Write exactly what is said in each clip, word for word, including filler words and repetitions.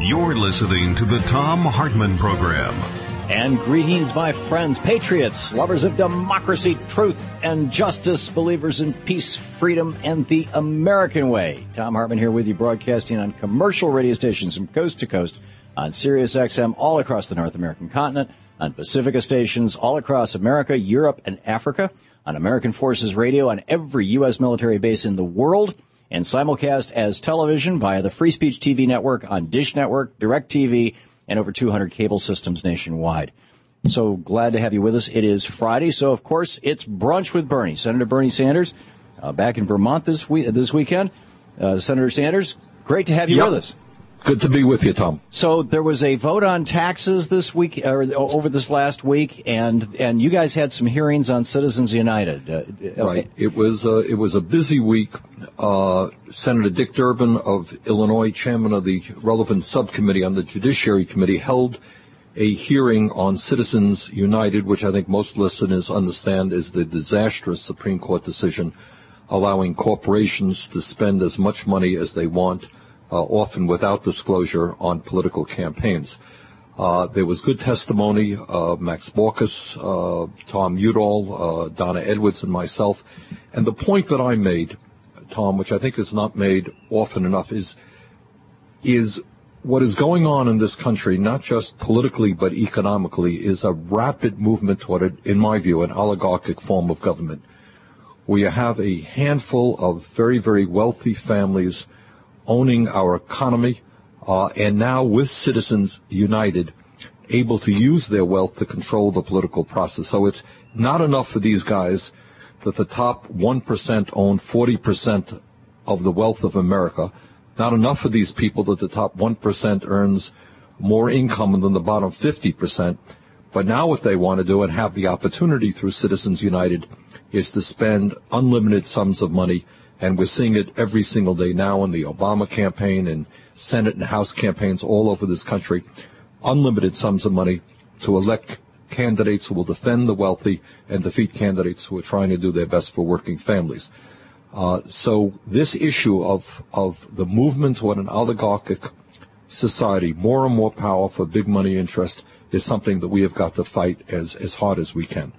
You're listening to the Thom Hartmann Program. And greetings, my friends, patriots, lovers of democracy, truth, and justice, believers in peace, freedom, and the American way. Thom Hartmann here with you, broadcasting on commercial radio stations from coast to coast, on Sirius X M all across the North American continent, on Pacifica stations all across America, Europe, and Africa, on American Forces Radio, on every U S military base in the world, and simulcast as television via the Free Speech T V network on Dish Network, DirecTV, and over two hundred cable systems nationwide. So glad to have you with us. It is Friday, so of course it's Brunch with Bernie. Senator Bernie Sanders, uh, back in Vermont this week, this weekend. Uh, Senator Sanders, great to have you yep. with us. Good to be with you, Tom. So there was a vote on taxes this week, or over this last week, and and you guys had some hearings on Citizens United. Uh, right. It was uh, it was a busy week. Uh, Senator Dick Durbin of Illinois, chairman of the relevant subcommittee on the Judiciary Committee, held a hearing on Citizens United, which I think most listeners understand is the disastrous Supreme Court decision allowing corporations to spend as much money as they want, Uh, often without disclosure, on political campaigns. Uh, there was good testimony. Uh, Max Baucus, uh, Tom Udall, uh, Donna Edwards, and myself. And the point that I made, Tom, which I think is not made often enough, is is what is going on in this country, not just politically but economically, is a rapid movement toward, a, in my view, an oligarchic form of government, where you have a handful of very, very wealthy families owning our economy, uh, and now with Citizens United, able to use their wealth to control the political process. So it's not enough for these guys that the top one percent own forty percent of the wealth of America. Not enough for these people that the top one percent earns more income than the bottom fifty percent. But now what they want to do and have the opportunity through Citizens United is to spend unlimited sums of money. And we're seeing it every single day now in the Obama campaign and Senate and House campaigns all over this country. Unlimited sums of money to elect candidates who will defend the wealthy and defeat candidates who are trying to do their best for working families. Uh, so this issue of, of the movement toward an oligarchic society, more and more power for big money interest, is something that we have got to fight as, as hard as we can.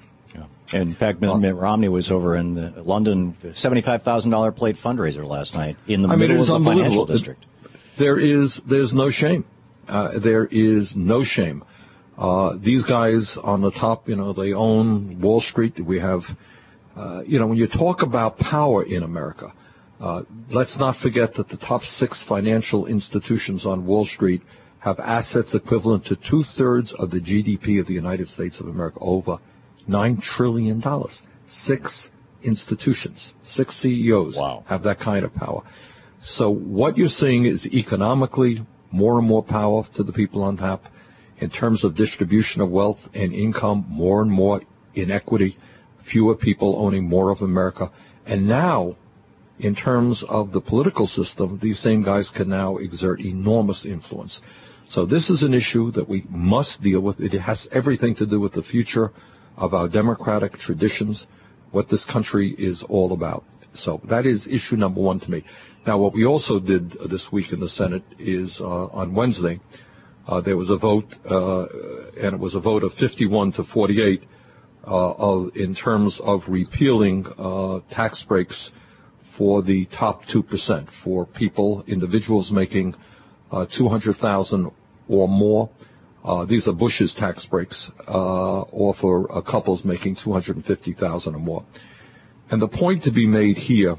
In fact, Mister Mitt Romney was over in the London, seventy-five thousand dollars plate fundraiser last night in the I mean, middle of the financial it, district. There is there's no shame. Uh, there is no shame. Uh, these guys on the top, you know, they own Wall Street. We have, uh, you know, when you talk about power in America, uh, let's not forget that the top six financial institutions on Wall Street have assets equivalent to two-thirds of the G D P of the United States of America, over Nine trillion dollars. Six institutions, six C E Os wow. have that kind of power. So what you're seeing is economically more and more power to the people on top. In terms of distribution of wealth and income, more and more inequity, fewer people owning more of America. And now, in terms of the political system, these same guys can now exert enormous influence. So this is an issue that we must deal with. It has everything to do with the future of our democratic traditions, what this country is all about. So that is issue number one to me. Now, what we also did this week in the Senate is uh, on Wednesday, uh, there was a vote, uh, and it was a vote of fifty-one to forty-eight uh, of, in terms of repealing uh, tax breaks for the top two percent, for people, individuals making uh, two hundred thousand dollars or more. Uh, these are Bush's tax breaks, uh, or for uh, couples making two hundred fifty thousand dollars or more. And the point to be made here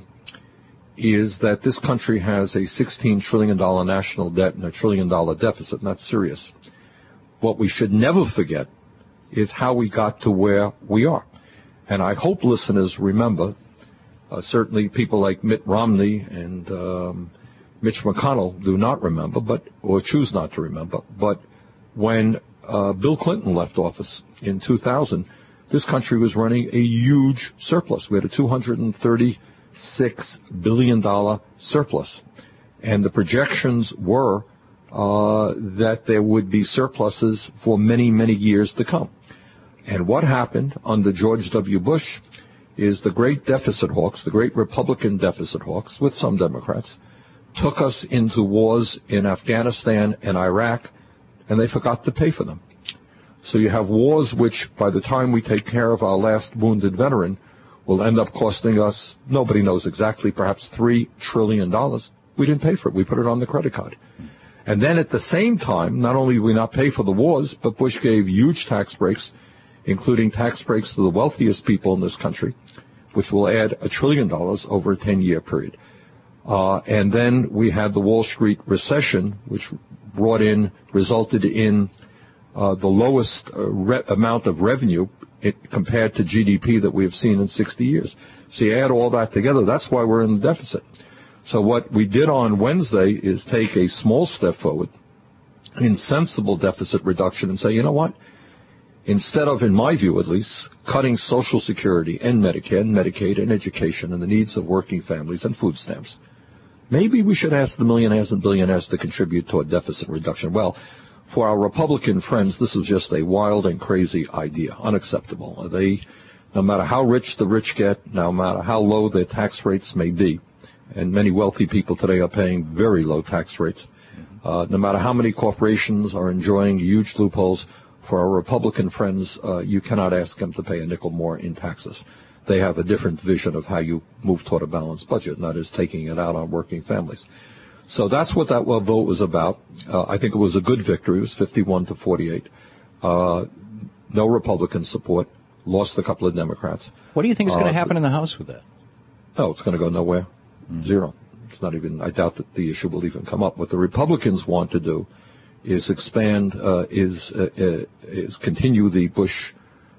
is that this country has a sixteen trillion dollars national debt and a trillion dollar deficit, and that's serious. What we should never forget is how we got to where we are. And I hope listeners remember, uh, certainly people like Mitt Romney and um, Mitch McConnell do not remember, but or choose not to remember, but when uh, Bill Clinton left office in two thousand, this country was running a huge surplus. We had a two hundred thirty-six billion dollars surplus. And the projections were uh, that there would be surpluses for many, many years to come. And what happened under George W. Bush is the great deficit hawks, the great Republican deficit hawks, with some Democrats, took us into wars in Afghanistan and Iraq, and they forgot to pay for them. So you have wars which, by the time we take care of our last wounded veteran, will end up costing us, nobody knows exactly, perhaps three trillion dollars. We didn't pay for it. We put it on the credit card. And then at the same time, not only did we not pay for the wars, but Bush gave huge tax breaks, including tax breaks to the wealthiest people in this country, which will add a trillion dollars over a ten-year period. Uh, and then we had the Wall Street recession, which brought in, resulted in uh, the lowest uh, re- amount of revenue it, compared to G D P that we have seen in sixty years. So you add all that together, that's why we're in the deficit. So what we did on Wednesday is take a small step forward in sensible deficit reduction and say, you know what? Instead of, in my view at least, cutting Social Security and Medicare and Medicaid and education and the needs of working families and food stamps, maybe we should ask the millionaires and billionaires to contribute toward deficit reduction. Well, for our Republican friends, this is just a wild and crazy idea, unacceptable. They, no matter how rich the rich get, no matter how low their tax rates may be, and many wealthy people today are paying very low tax rates, uh, no matter how many corporations are enjoying huge loopholes, for our Republican friends, uh, you cannot ask them to pay a nickel more in taxes. They have a different vision of how you move toward a balanced budget, and that is taking it out on working families. So that's what that vote was about. Uh, I think it was a good victory. It was fifty-one to forty-eight. Uh, no Republican support. Lost a couple of Democrats. What do you think is going to uh, happen in the House with that? No, it's going to go nowhere. Mm-hmm. Zero. It's not even, I doubt that the issue will even come up. What the Republicans want to do is expand, uh, is, uh, uh, is continue the Bush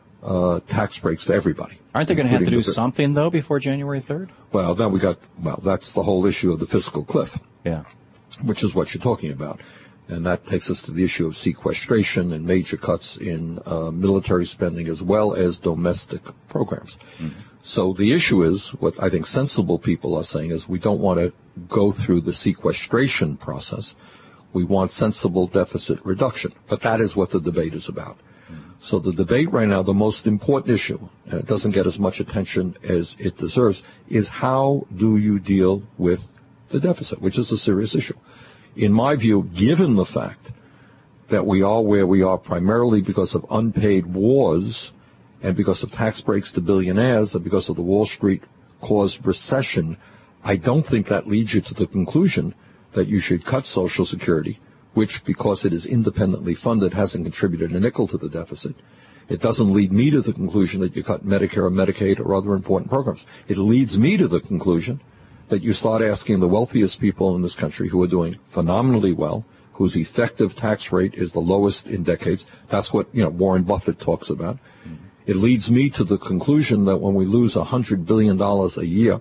uh, tax breaks for everybody. Aren't they going to have to do something, though, before January third? Well, then we got, well, that's the whole issue of the fiscal cliff. Yeah. Which is what you're talking about. And that takes us to the issue of sequestration and major cuts in uh, military spending as well as domestic programs. Mm-hmm. So the issue is, what I think sensible people are saying is we don't want to go through the sequestration process. We want sensible deficit reduction. But that is what the debate is about. Mm-hmm. So the debate right now, the most important issue, and it doesn't get as much attention as it deserves, is how do you deal with the deficit, which is a serious issue. In my view, given the fact that we are where we are primarily because of unpaid wars and because of tax breaks to billionaires and because of the Wall Street caused recession, I don't think that leads you to the conclusion that you should cut Social Security, which, because it is independently funded, hasn't contributed a nickel to the deficit. It doesn't lead me to the conclusion that you cut Medicare or Medicaid or other important programs. It leads me to the conclusion that you start asking the wealthiest people in this country who are doing phenomenally well, whose effective tax rate is the lowest in decades. That's what, you know, Warren Buffett talks about. Mm-hmm. It leads me to the conclusion that when we lose one hundred billion dollars a year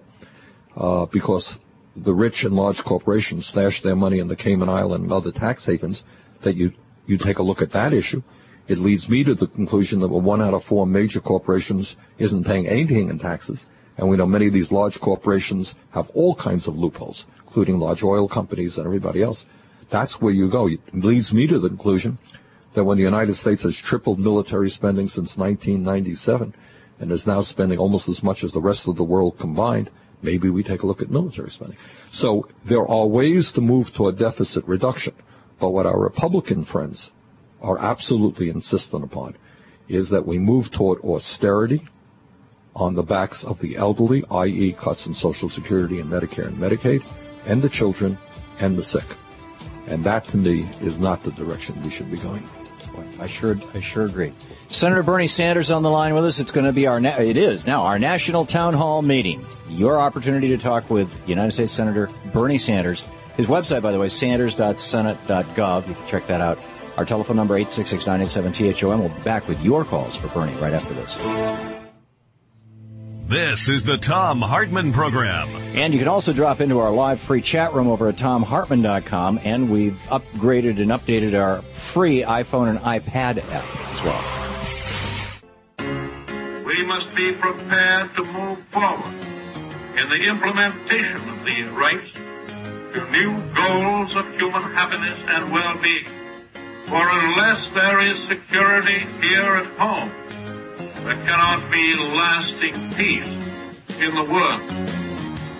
uh, because the rich and large corporations stash their money in the Cayman Islands and other tax havens, that you, you take a look at that issue. It leads me to the conclusion that one out of four major corporations isn't paying anything in taxes. And we know many of these large corporations have all kinds of loopholes, including large oil companies and everybody else. That's where you go. It leads me to the conclusion that when the United States has tripled military spending since nineteen ninety-seven and is now spending almost as much as the rest of the world combined, maybe we take a look at military spending. So there are ways to move toward deficit reduction. But what our Republican friends are absolutely insistent upon is that we move toward austerity on the backs of the elderly, that is cuts in Social Security and Medicare and Medicaid, and the children and the sick. And that, to me, is not the direction we should be going. I sure, I sure agree. Senator Bernie Sanders on the line with us. It's going to be our, na- it is now our national town hall meeting. Your opportunity to talk with United States Senator Bernie Sanders. His website, by the way, sanders dot senate dot gov. You can check that out. Our telephone number, eight six six, nine eight seven, T H O M. We'll be back with your calls for Bernie right after this. This is the Thom Hartmann Program. And you can also drop into our live free chat room over at thom hartmann dot com, and we've upgraded and updated our free iPhone and iPad app as well. We must be prepared to move forward in the implementation of these rights to new goals of human happiness and well-being. For unless there is security here at home, there cannot be lasting peace in the world.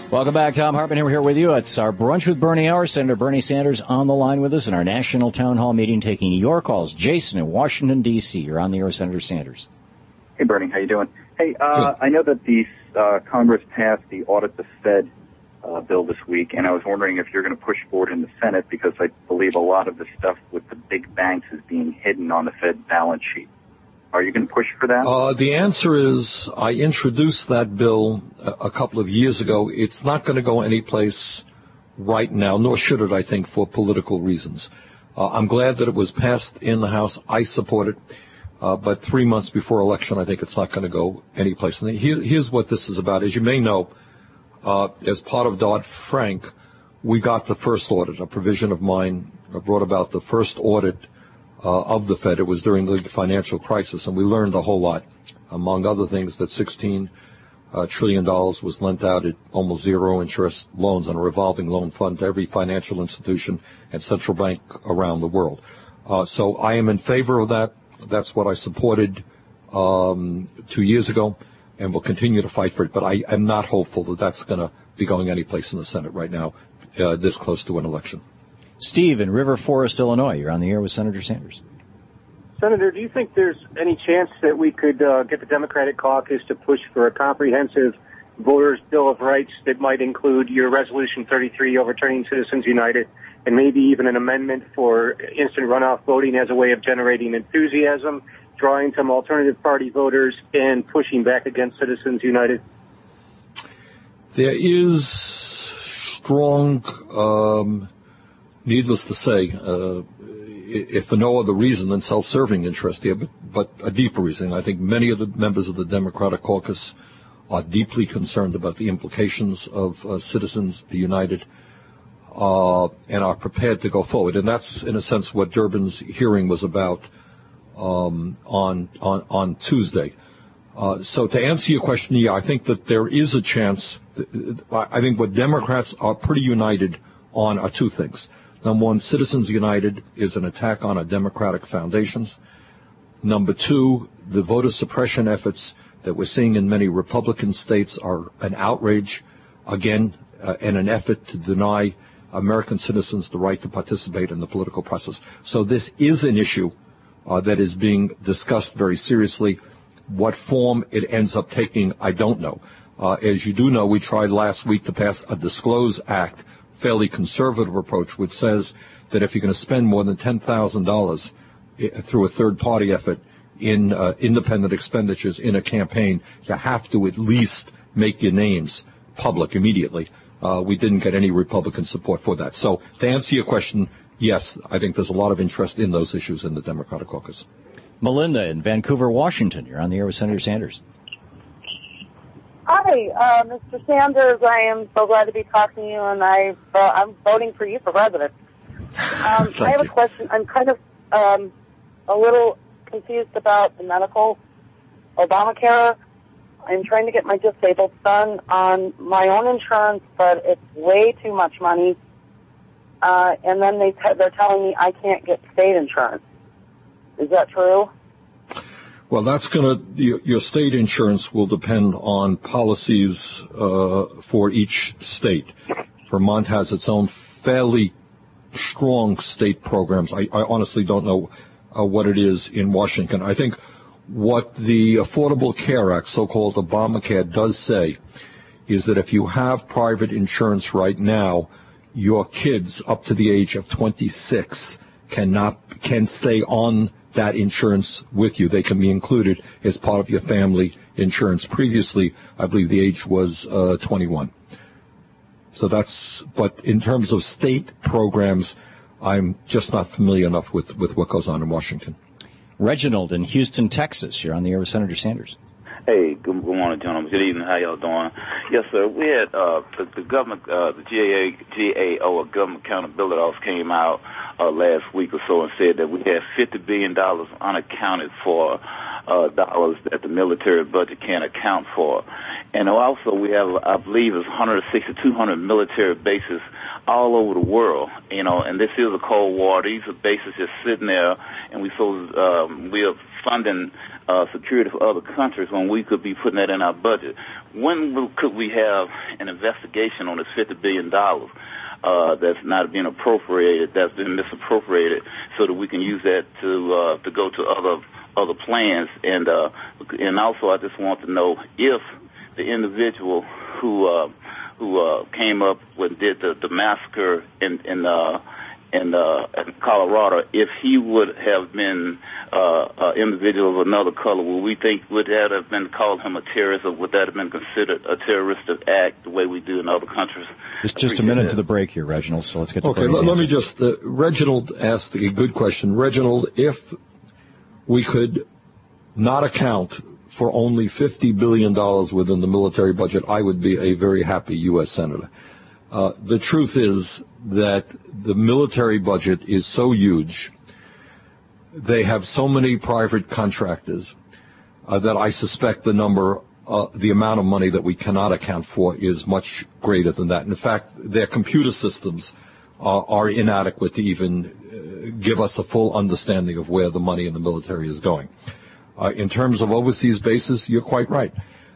Welcome back. Thom Hartmann here, here with you. It's our Brunch with Bernie hour. Senator Bernie Sanders on the line with us in our national town hall meeting, taking your calls. Jason in Washington, D C You're on the air with Senator Sanders. Hey, Bernie. How you doing? Hey, uh, I know that the uh, Congress passed the Audit the Fed uh, bill this week, and I was wondering if you're going to push forward in the Senate, because I believe a lot of the stuff with the big banks is being hidden on the Fed balance sheet. Are you going to push for that? Uh, the answer is I introduced that bill a, a couple of years ago. It's not going to go anyplace right now, nor should it, I think, for political reasons. Uh, I'm glad that it was passed in the House. I support it. Uh, but three months before election, I think it's not going to go anyplace. And here, here's what this is about. As you may know, uh, as part of Dodd-Frank, we got the first audit. A provision of mine brought about the first audit Uh, of the Fed. It was during the financial crisis, and we learned a whole lot. Among other things, that sixteen uh, trillion dollars was lent out at almost zero interest loans on a revolving loan fund to every financial institution and central bank around the world. Uh, so I am in favor of that. That's what I supported um, two years ago, and will continue to fight for it. But I am not hopeful that that's going to be going anyplace in the Senate right now, uh, this close to an election. Steve in River Forest, Illinois. You're on the air with Senator Sanders. Senator, do you think there's any chance that we could uh, get the Democratic caucus to push for a comprehensive voters' Bill of Rights that might include your Resolution thirty-three overturning Citizens United, and maybe even an amendment for instant runoff voting as a way of generating enthusiasm, drawing some alternative party voters, and pushing back against Citizens United? There is strong... Um Needless to say, uh, if for no other reason than self-serving interest here, but, but a deeper reason. I think many of the members of the Democratic caucus are deeply concerned about the implications of uh, Citizens United uh, and are prepared to go forward. And that's, in a sense, what Durbin's hearing was about um, on, on, on Tuesday. Uh, so to answer your question, yeah, I think that there is a chance. I think what Democrats are pretty united on are two things. Number one, Citizens United is an attack on our democratic foundations. Number two, the voter suppression efforts that we're seeing in many Republican states are an outrage, again, uh, and an effort to deny American citizens the right to participate in the political process. So this is an issue uh, that is being discussed very seriously. What form it ends up taking, I don't know. Uh, as you do know, we tried last week to pass a Disclose Act, fairly conservative approach, which says that if you're going to spend more than ten thousand dollars through a third-party effort in uh, independent expenditures in a campaign, you have to at least make your names public immediately. Uh, we didn't get any Republican support for that. So to answer your question, yes, I think there's a lot of interest in those issues in the Democratic caucus. Melinda in Vancouver, Washington. You're on the air with Senator Sanders. Hi, uh, Mister Sanders. I am so glad to be talking to you, and I, uh, I'm voting for you for president. Um, I have you. a question. I'm kind of um, a little confused about the medical Obamacare. I'm trying to get my disabled son on my own insurance, but it's way too much money. Uh, and then they t- they're telling me I can't get state insurance. Is that true? Well, that's going to, your, your state insurance will depend on policies uh, for each state. Vermont has its own fairly strong state programs. I, I honestly don't know uh, what it is in Washington. I think what the Affordable Care Act, so-called Obamacare, does say is that if you have private insurance right now, your kids up to the age of twenty-six cannot can stay on that insurance with you. They can be included as part of your family insurance. Previously, I believe the age was uh, twenty-one. So that's, but in terms of state programs, I'm just not familiar enough with, with what goes on in Washington. Reginald in Houston, Texas. You're on the air with Senator Sanders. Hey, good, good morning, gentlemen. Good evening. How y'all doing? Yes, sir. We had uh, the, the government, uh, the G A A, G A O, or Government Accountability Office, came out uh, last week or so and said that we had fifty billion dollars unaccounted for uh, dollars that the military budget can't account for. And also we have, I believe, it's one hundred sixty, two hundred military bases all over the world, you know, and this is a Cold War. These are bases just sitting there, and we so um, we are funding uh, security for other countries when we could be putting that in our budget. When will, could we have an investigation on this fifty billion dollars uh, that's not being appropriated, that's been misappropriated, so that we can use that to uh, to go to other other plans? And uh, and also, I just want to know if the individual who uh, who uh, came up with did the, the massacre in in, uh, in, uh, in Colorado, if he would have been uh, an individual of another color, would we think would that have been called him a terrorist, or would that have been considered a terroristic act the way we do in other countries? Just just a minute that. to the break here, Reginald. So let's get to okay. Let, let me just. Uh, Reginald asked a good question. Reginald, if we could not account for only fifty billion dollars within the military budget, I would be a very happy U S Senator. Uh, the truth is that the military budget is so huge, they have so many private contractors, uh, that I suspect the number, uh, the amount of money that we cannot account for is much greater than that. In fact, their computer systems uh, are inadequate to even uh, give us a full understanding of where the money in the military is going. Uh, in terms of overseas bases, you're quite right.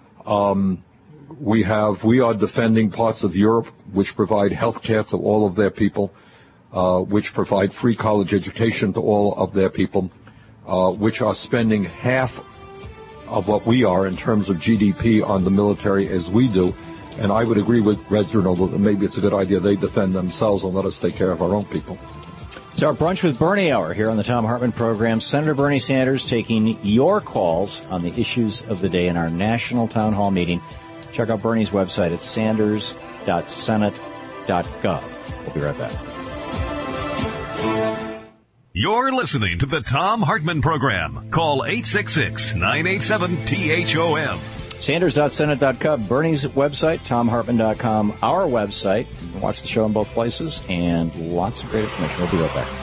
Um, we have, we are defending parts of Europe which provide health care to all of their people, uh, which provide free college education to all of their people, uh, which are spending half of what we are in terms of G D P on the military as we do. And I would agree with Reginald that maybe it's a good idea they defend themselves and let us take care of our own people. It's our Brunch with Bernie hour here on the Thom Hartmann program. Senator Bernie Sanders taking your calls on the issues of the day in our national town hall meeting. Check out Bernie's website at sanders dot senate dot gov. We'll be right back. You're listening to the Thom Hartmann program. Call eight six six, nine eight seven, T H O M. sanders dot senate dot gov, Bernie's website, thom hartmann dot com, our website. You can watch the show in both places, and lots of great information. We'll be right back.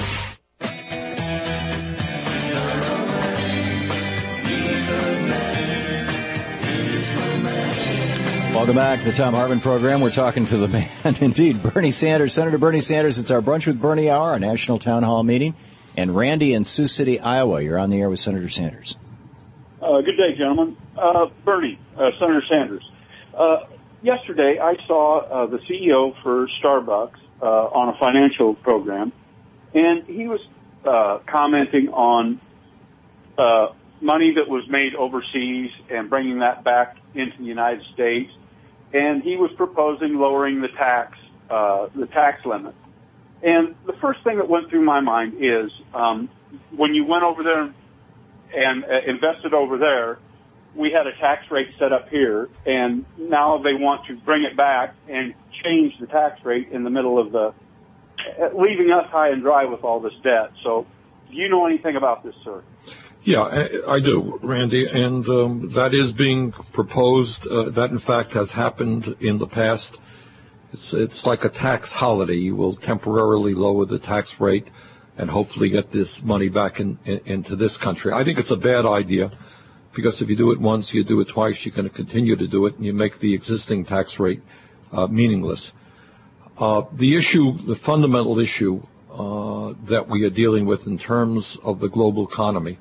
Welcome back to the Thom Hartmann program. We're talking to the man, indeed, Bernie Sanders, Senator Bernie Sanders. It's our Brunch with Bernie hour, our national town hall meeting. And Randy in Sioux City, Iowa, you're on the air with Senator Sanders. Uh, good day, gentlemen. Uh, Bernie, uh, Senator Sanders. Uh, yesterday, I saw uh, the C E O for Starbucks uh, on a financial program, and he was uh, commenting on uh, money that was made overseas and bringing that back into the United States. And he was proposing lowering the tax, uh, the tax limit. And the first thing that went through my mind is um, when you went over there and uh, invested over there, we had a tax rate set up here, and now they want to bring it back and change the tax rate in the middle of the, uh, leaving us high and dry with all this debt. So do you know anything about this, sir? Yeah, I do, Randy, and um, that is being proposed. Uh, that, in fact, has happened in the past. It's, it's like a tax holiday. You will temporarily lower the tax rate and hopefully get this money back in, in, into this country. I think it's a bad idea because if you do it once, you do it twice, you're going to continue to do it, and you make the existing tax rate uh, meaningless. Uh, the issue, the fundamental issue uh, that we are dealing with in terms of the global economy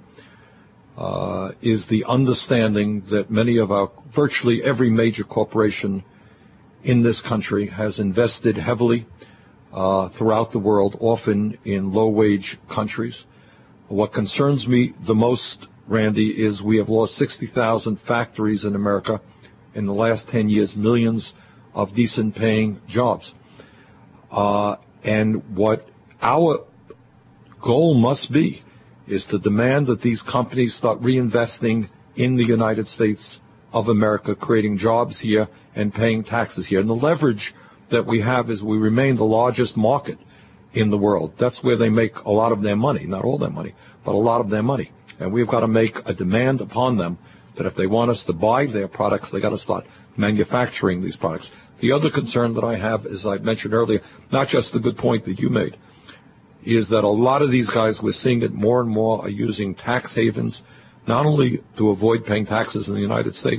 uh, is the understanding that many of our, virtually every major corporation in this country has invested heavily uh, throughout the world, often in low-wage countries. What concerns me the most, Randy, is we have lost sixty thousand factories in America in the last ten years, millions of decent-paying jobs. Uh, and what our goal must be is to demand that these companies start reinvesting in the United States of America, creating jobs here and paying taxes here. And the leverage that we have is we remain the largest market in the world. That's where they make a lot of their money, not all their money, but a lot of their money. And we've got to make a demand upon them that if they want us to buy their products, they got to start manufacturing these products. The other concern that I have, as I mentioned earlier, not just the good point that you made, is that a lot of these guys, we're seeing it more and more, are using tax havens, not only to avoid paying taxes in the United States,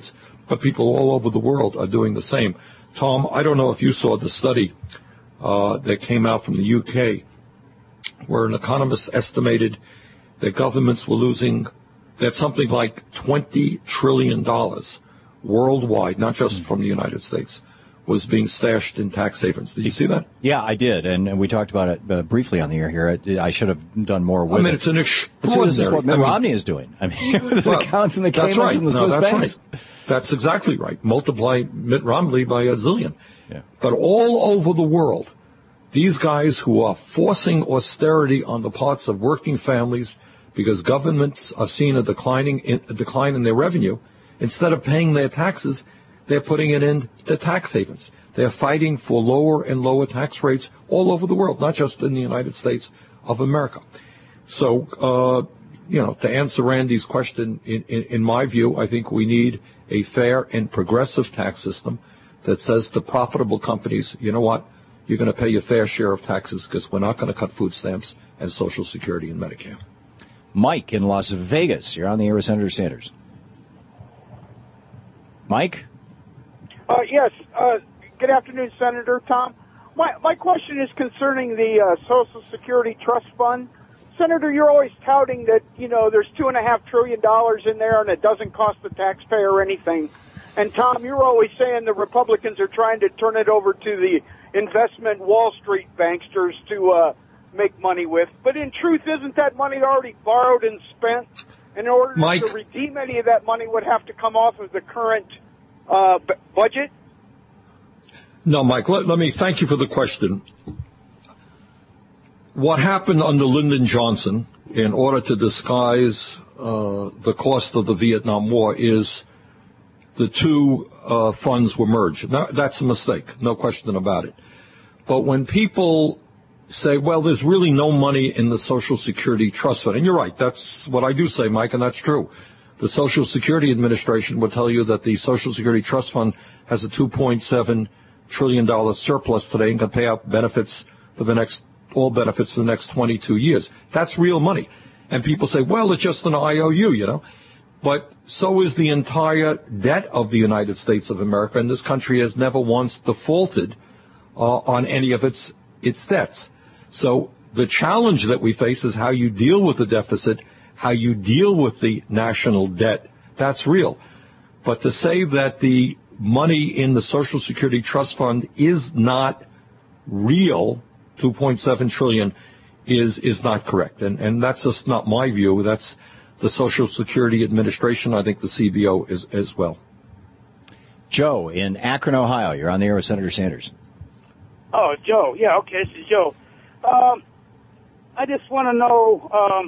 but people all over the world are doing the same. Tom, I don't know if you saw the study uh, that came out from the U K, where an economist estimated that governments were losing that something like twenty trillion dollars worldwide, not just from the United States, was being stashed in tax havens. Did you see that? Yeah, I did, and, and we talked about it uh, briefly on the air here. It, I should have done more with it. I mean, it. it's an extraordinary... This is what Mitt I mean, Romney is doing. I mean, with his well, accounts in the Caymans right. and the no, Swiss that's banks. Right. That's exactly right. Multiply Mitt Romney by a zillion. Yeah. But all over the world, these guys who are forcing austerity on the parts of working families because governments are seeing a declining in, a decline in their revenue, instead of paying their taxes, they're putting it in the tax havens. They're fighting for lower and lower tax rates all over the world, not just in the United States of America. So, uh, you know, to answer Randy's question, in, in, in my view, I think we need a fair and progressive tax system that says to profitable companies, you know what, you're going to pay your fair share of taxes because we're not going to cut food stamps and Social Security and Medicare. Mike in Las Vegas, you're on the air with Senator Sanders. Mike? Uh, yes. Uh, good afternoon, Senator Tom. My my question is concerning the uh, Social Security Trust Fund. Senator, you're always touting that, you know, there's two and a half trillion dollars in there and it doesn't cost the taxpayer anything. And Tom, you're always saying the Republicans are trying to turn it over to the investment Wall Street banksters to uh, make money with. But in truth, isn't that money already borrowed and spent? In order Mike. to redeem any of that money would have to come off of the current uh, b- budget? No, Mike, let, let me thank you for the question. What happened under Lyndon Johnson in order to disguise uh, the cost of the Vietnam War is the two uh, funds were merged. Now, that's a mistake, no question about it. But when people say, well, there's really no money in the Social Security Trust Fund, and you're right, that's what I do say, Mike, and that's true. The Social Security Administration will tell you that the Social Security Trust Fund has a two point seven trillion dollars surplus today and can pay out benefits for the next, all benefits for the next twenty-two years. That's real money. And people say, well, it's just an I O U, you know. But so is the entire debt of the United States of America, and this country has never once defaulted uh, on any of its its debts. So the challenge that we face is how you deal with the deficit, how you deal with the national debt. That's real. But to say that the money in the Social Security Trust Fund is not real, two point seven trillion dollars, is is not correct. And, and that's just not my view. That's the Social Security Administration. I think the C B O is as well. Joe in Akron, Ohio. You're on the air with Senator Sanders. Oh, Joe. Yeah, okay, this is Joe. Um, I just want to know um,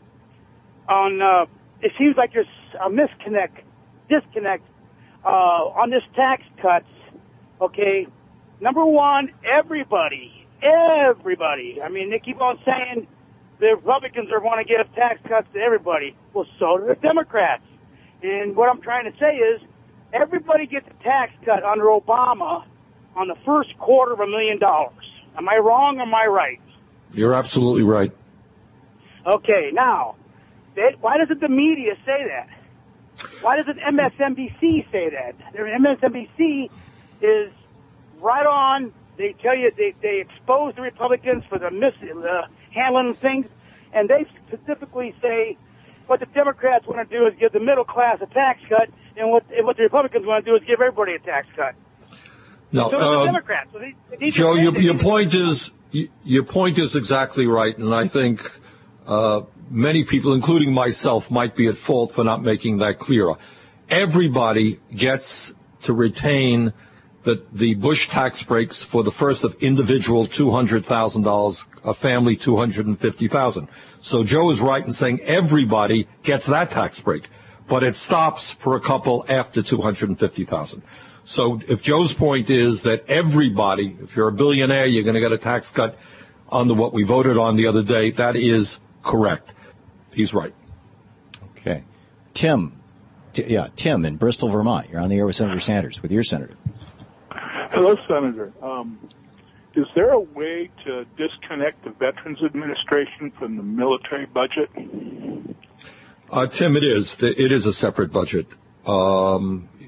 on, uh, it seems like there's a misconnect, disconnect uh, on this tax cuts, okay? Number one, everybody, everybody, I mean, they keep on saying the Republicans are want to give tax cuts to everybody. Well, so do the Democrats. And what I'm trying to say is everybody gets a tax cut under Obama on the first quarter of a million dollars. Am I wrong or am I right? You're absolutely right. Okay, now, they, why doesn't the media say that? Why doesn't M S N B C say that? M S N B C is right on. They tell you they, they expose the Republicans for the mis uh, handling things, and they specifically say what the Democrats want to do is give the middle class a tax cut, and what what the Republicans want to do is give everybody a tax cut. No, so uh, the Democrats. So they, they Joe, your, your point is your point is exactly right, and I think uh, many people, including myself, might be at fault for not making that clearer. Everybody gets to retain the, the Bush tax breaks for the first of individual two hundred thousand dollars, a family two hundred fifty thousand dollars. So Joe is right in saying everybody gets that tax break, but it stops for a couple after two hundred fifty thousand dollars. So if Joe's point is that everybody, if you're a billionaire, you're going to get a tax cut under what we voted on the other day, that is correct. He's right. Okay. Tim. T- yeah, Tim in Bristol, Vermont. You're on the air with Senator Sanders, with your senator. Hello, Senator. Um, is there a way to disconnect the Veterans Administration from the military budget? Uh, Tim, it is. It is a separate budget. Um,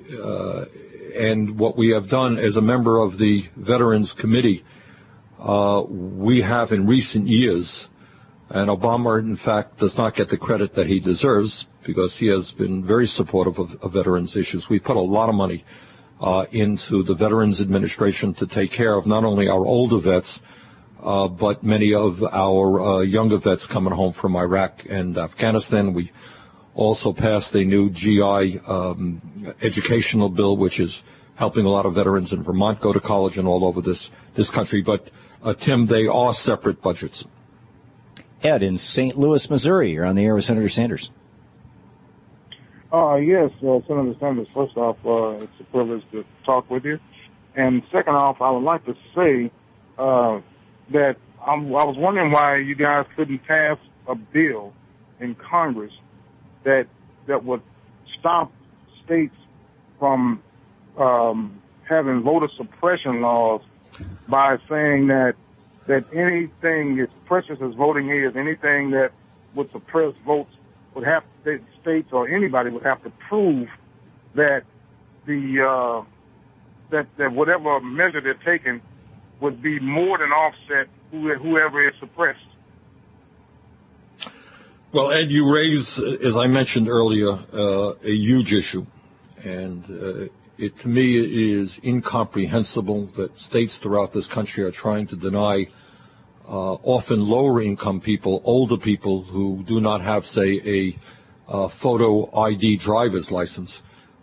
uh, and what we have done as a member of the Veterans Committee, uh, we have in recent years, and Obama, in fact, does not get the credit that he deserves because he has been very supportive of, of veterans issues. We put a lot of money uh, into the Veterans Administration to take care of not only our older vets, uh, but many of our uh, younger vets coming home from Iraq and Afghanistan. We also passed a new G I um, educational bill, which is helping a lot of veterans in Vermont go to college and all over this, this country. But, uh, Tim, they are separate budgets. Ed in Saint Louis, Missouri. You're on the air with Senator Sanders. Uh, yes, uh, Senator Sanders, first off, uh, it's a privilege to talk with you. And second off, I would like to say uh, that I'm, I was wondering why you guys couldn't pass a bill in Congress that that would stop states from um, having voter suppression laws by saying that that anything as precious as voting is, anything that would suppress votes would have to, states or anybody would have to prove that the uh, that that whatever measure they're taking would be more than offset whoever is suppressed. Well, Ed, you raise, as I mentioned earlier, uh, a huge issue, and uh, it to me is incomprehensible that states throughout this country are trying to deny uh, often lower-income people, older people who do not have, say, a uh, photo I D driver's license,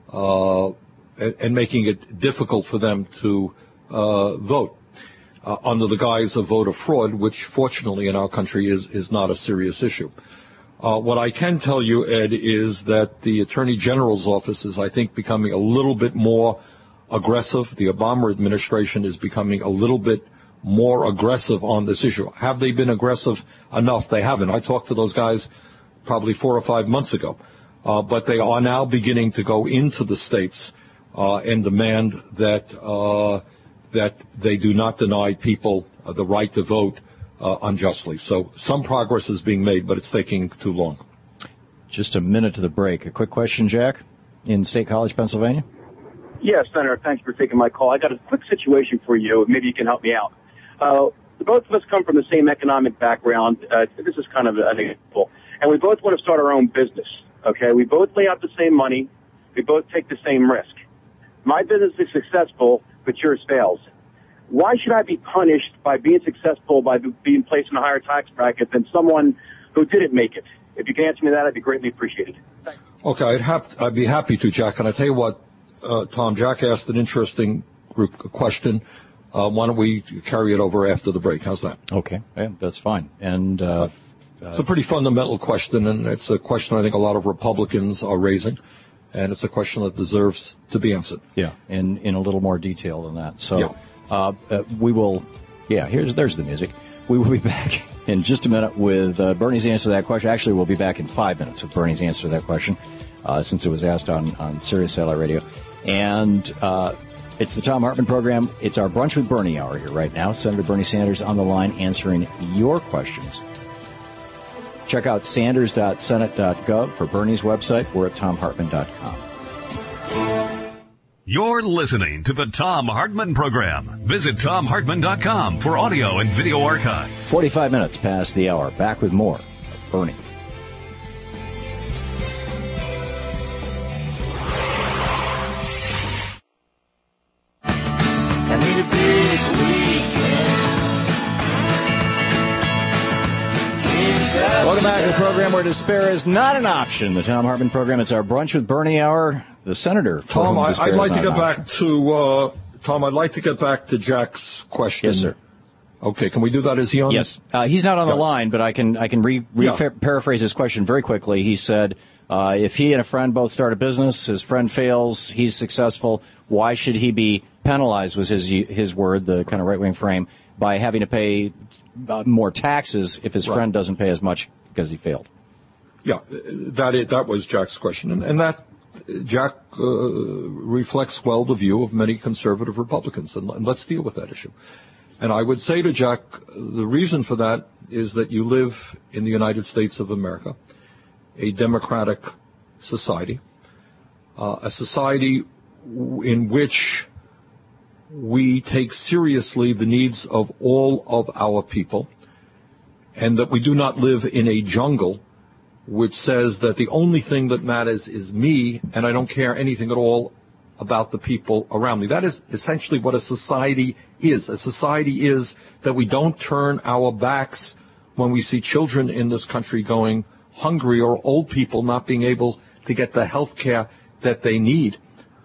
uh, and, and making it difficult for them to uh, vote uh, under the guise of voter fraud, which fortunately in our country is, is not a serious issue. Uh, what I can tell you, Ed, is that the Attorney General's office is, I think, becoming a little bit more aggressive. The Obama administration is becoming a little bit more aggressive on this issue. Have they been aggressive enough? They haven't. I talked to those guys probably four or five months ago. Uh, but they are now beginning to go into the states uh, and demand that uh, that they do not deny people uh, the right to vote Uh, unjustly. So some progress is being made, but it's taking too long. Just a minute to the break. A quick question, Jack, in State College, Pennsylvania? Yes, Senator, thanks for taking my call. I got a quick situation for you. Maybe you can help me out. Uh, both of us come from the same economic background. Uh, this is kind of an example. And we both want to start our own business, okay? We both lay out the same money. We both take the same risk. My business is successful, but yours fails. Why should I be punished by being successful by being placed in a higher tax bracket than someone who didn't make it? If you can answer me that, I'd be greatly appreciated. Thanks. Okay, I'd, have to, I'd be happy to, Jack. And I tell you what, uh, Tom, Jack asked an interesting group question. Uh, why don't we carry it over after the break? How's that? Okay, yeah, that's fine. And uh, it's a pretty fundamental question, and it's a question I think a lot of Republicans are raising. And it's a question that deserves to be answered. Yeah, in, in a little more detail than that. So. Yeah. Uh, uh, we will, yeah, here's there's the music. We will be back in just a minute with uh, Bernie's answer to that question. Actually, we'll be back in five minutes with Bernie's answer to that question, uh, since it was asked on, on Sirius Satellite Radio. And uh, it's the Tom Hartman program. It's our Brunch with Bernie hour here right now. Senator Bernie Sanders on the line answering your questions. Check out sanders dot senate dot gov for Bernie's website. We're at tom hartman dot com. You're listening to the Tom Hartman Program. Visit tom hartman dot com for audio and video archives. forty-five minutes past the hour. Back with more of Bernie. I need a big weekend. Welcome back to the program where despair is not an option. The Tom Hartman Program. It's our Brunch with Bernie hour. The senator. Tom, I, I'd like to get back option. to uh, Tom. I'd like to get back to Jack's question. Yes, sir. Okay, can we do that? Is he on? Yes, uh, he's not on yeah. the line, but I can I can re, re yeah. paraphrase his question very quickly. He said, uh, if he and a friend both start a business, his friend fails, he's successful. Why should he be penalized? Was his his word, the kind of right wing frame, by having to pay uh, more taxes if his right. friend doesn't pay as much because he failed? Yeah, that is, that was Jack's question, and, and that. Jack uh, reflects well the view of many conservative Republicans, and, and let's deal with that issue. And I would say to Jack, the reason for that is that you live in the United States of America, a democratic society, uh, a society in which we take seriously the needs of all of our people, and that we do not live in a jungle which says that the only thing that matters is me, and I don't care anything at all about the people around me. That is essentially what a society is. A society is that we don't turn our backs when we see children in this country going hungry, or old people not being able to get the health care that they need,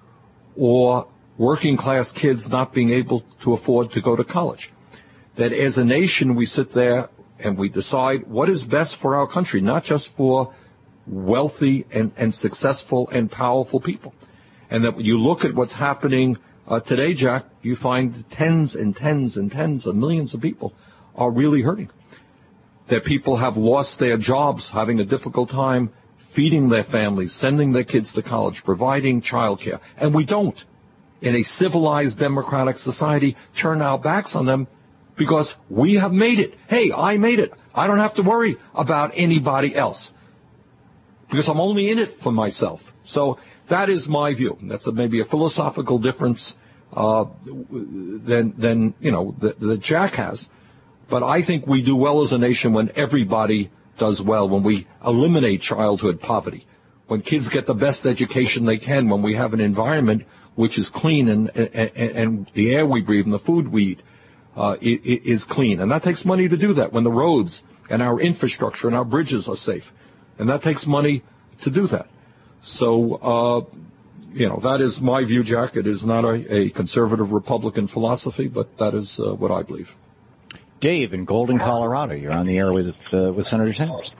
or working class kids not being able to afford to go to college. That as a nation we sit there and we decide what is best for our country, not just for wealthy and, and successful and powerful people. And that when you look at what's happening uh, today, Jack, you find tens and tens and tens of millions of people are really hurting. That people have lost their jobs, having a difficult time feeding their families, sending their kids to college, providing child care. And we don't, in a civilized democratic society, turn our backs on them because we have made it. Hey, I made it. I don't have to worry about anybody else because I'm only in it for myself. So that is my view. That's a, maybe a philosophical difference uh, than, than, you know, that, that Jack has. But I think we do well as a nation when everybody does well, when we eliminate childhood poverty, when kids get the best education they can, when we have an environment which is clean and, and, and the air we breathe and the food we eat uh, is clean. And that takes money to do that, when the roads and our infrastructure and our bridges are safe. And that takes money to do that. So, uh, you know, that is my view, Jack. It is not a, a conservative Republican philosophy, but that is uh, what I believe. Dave in Golden, Colorado. You're on the air with uh, with Senator Sanders.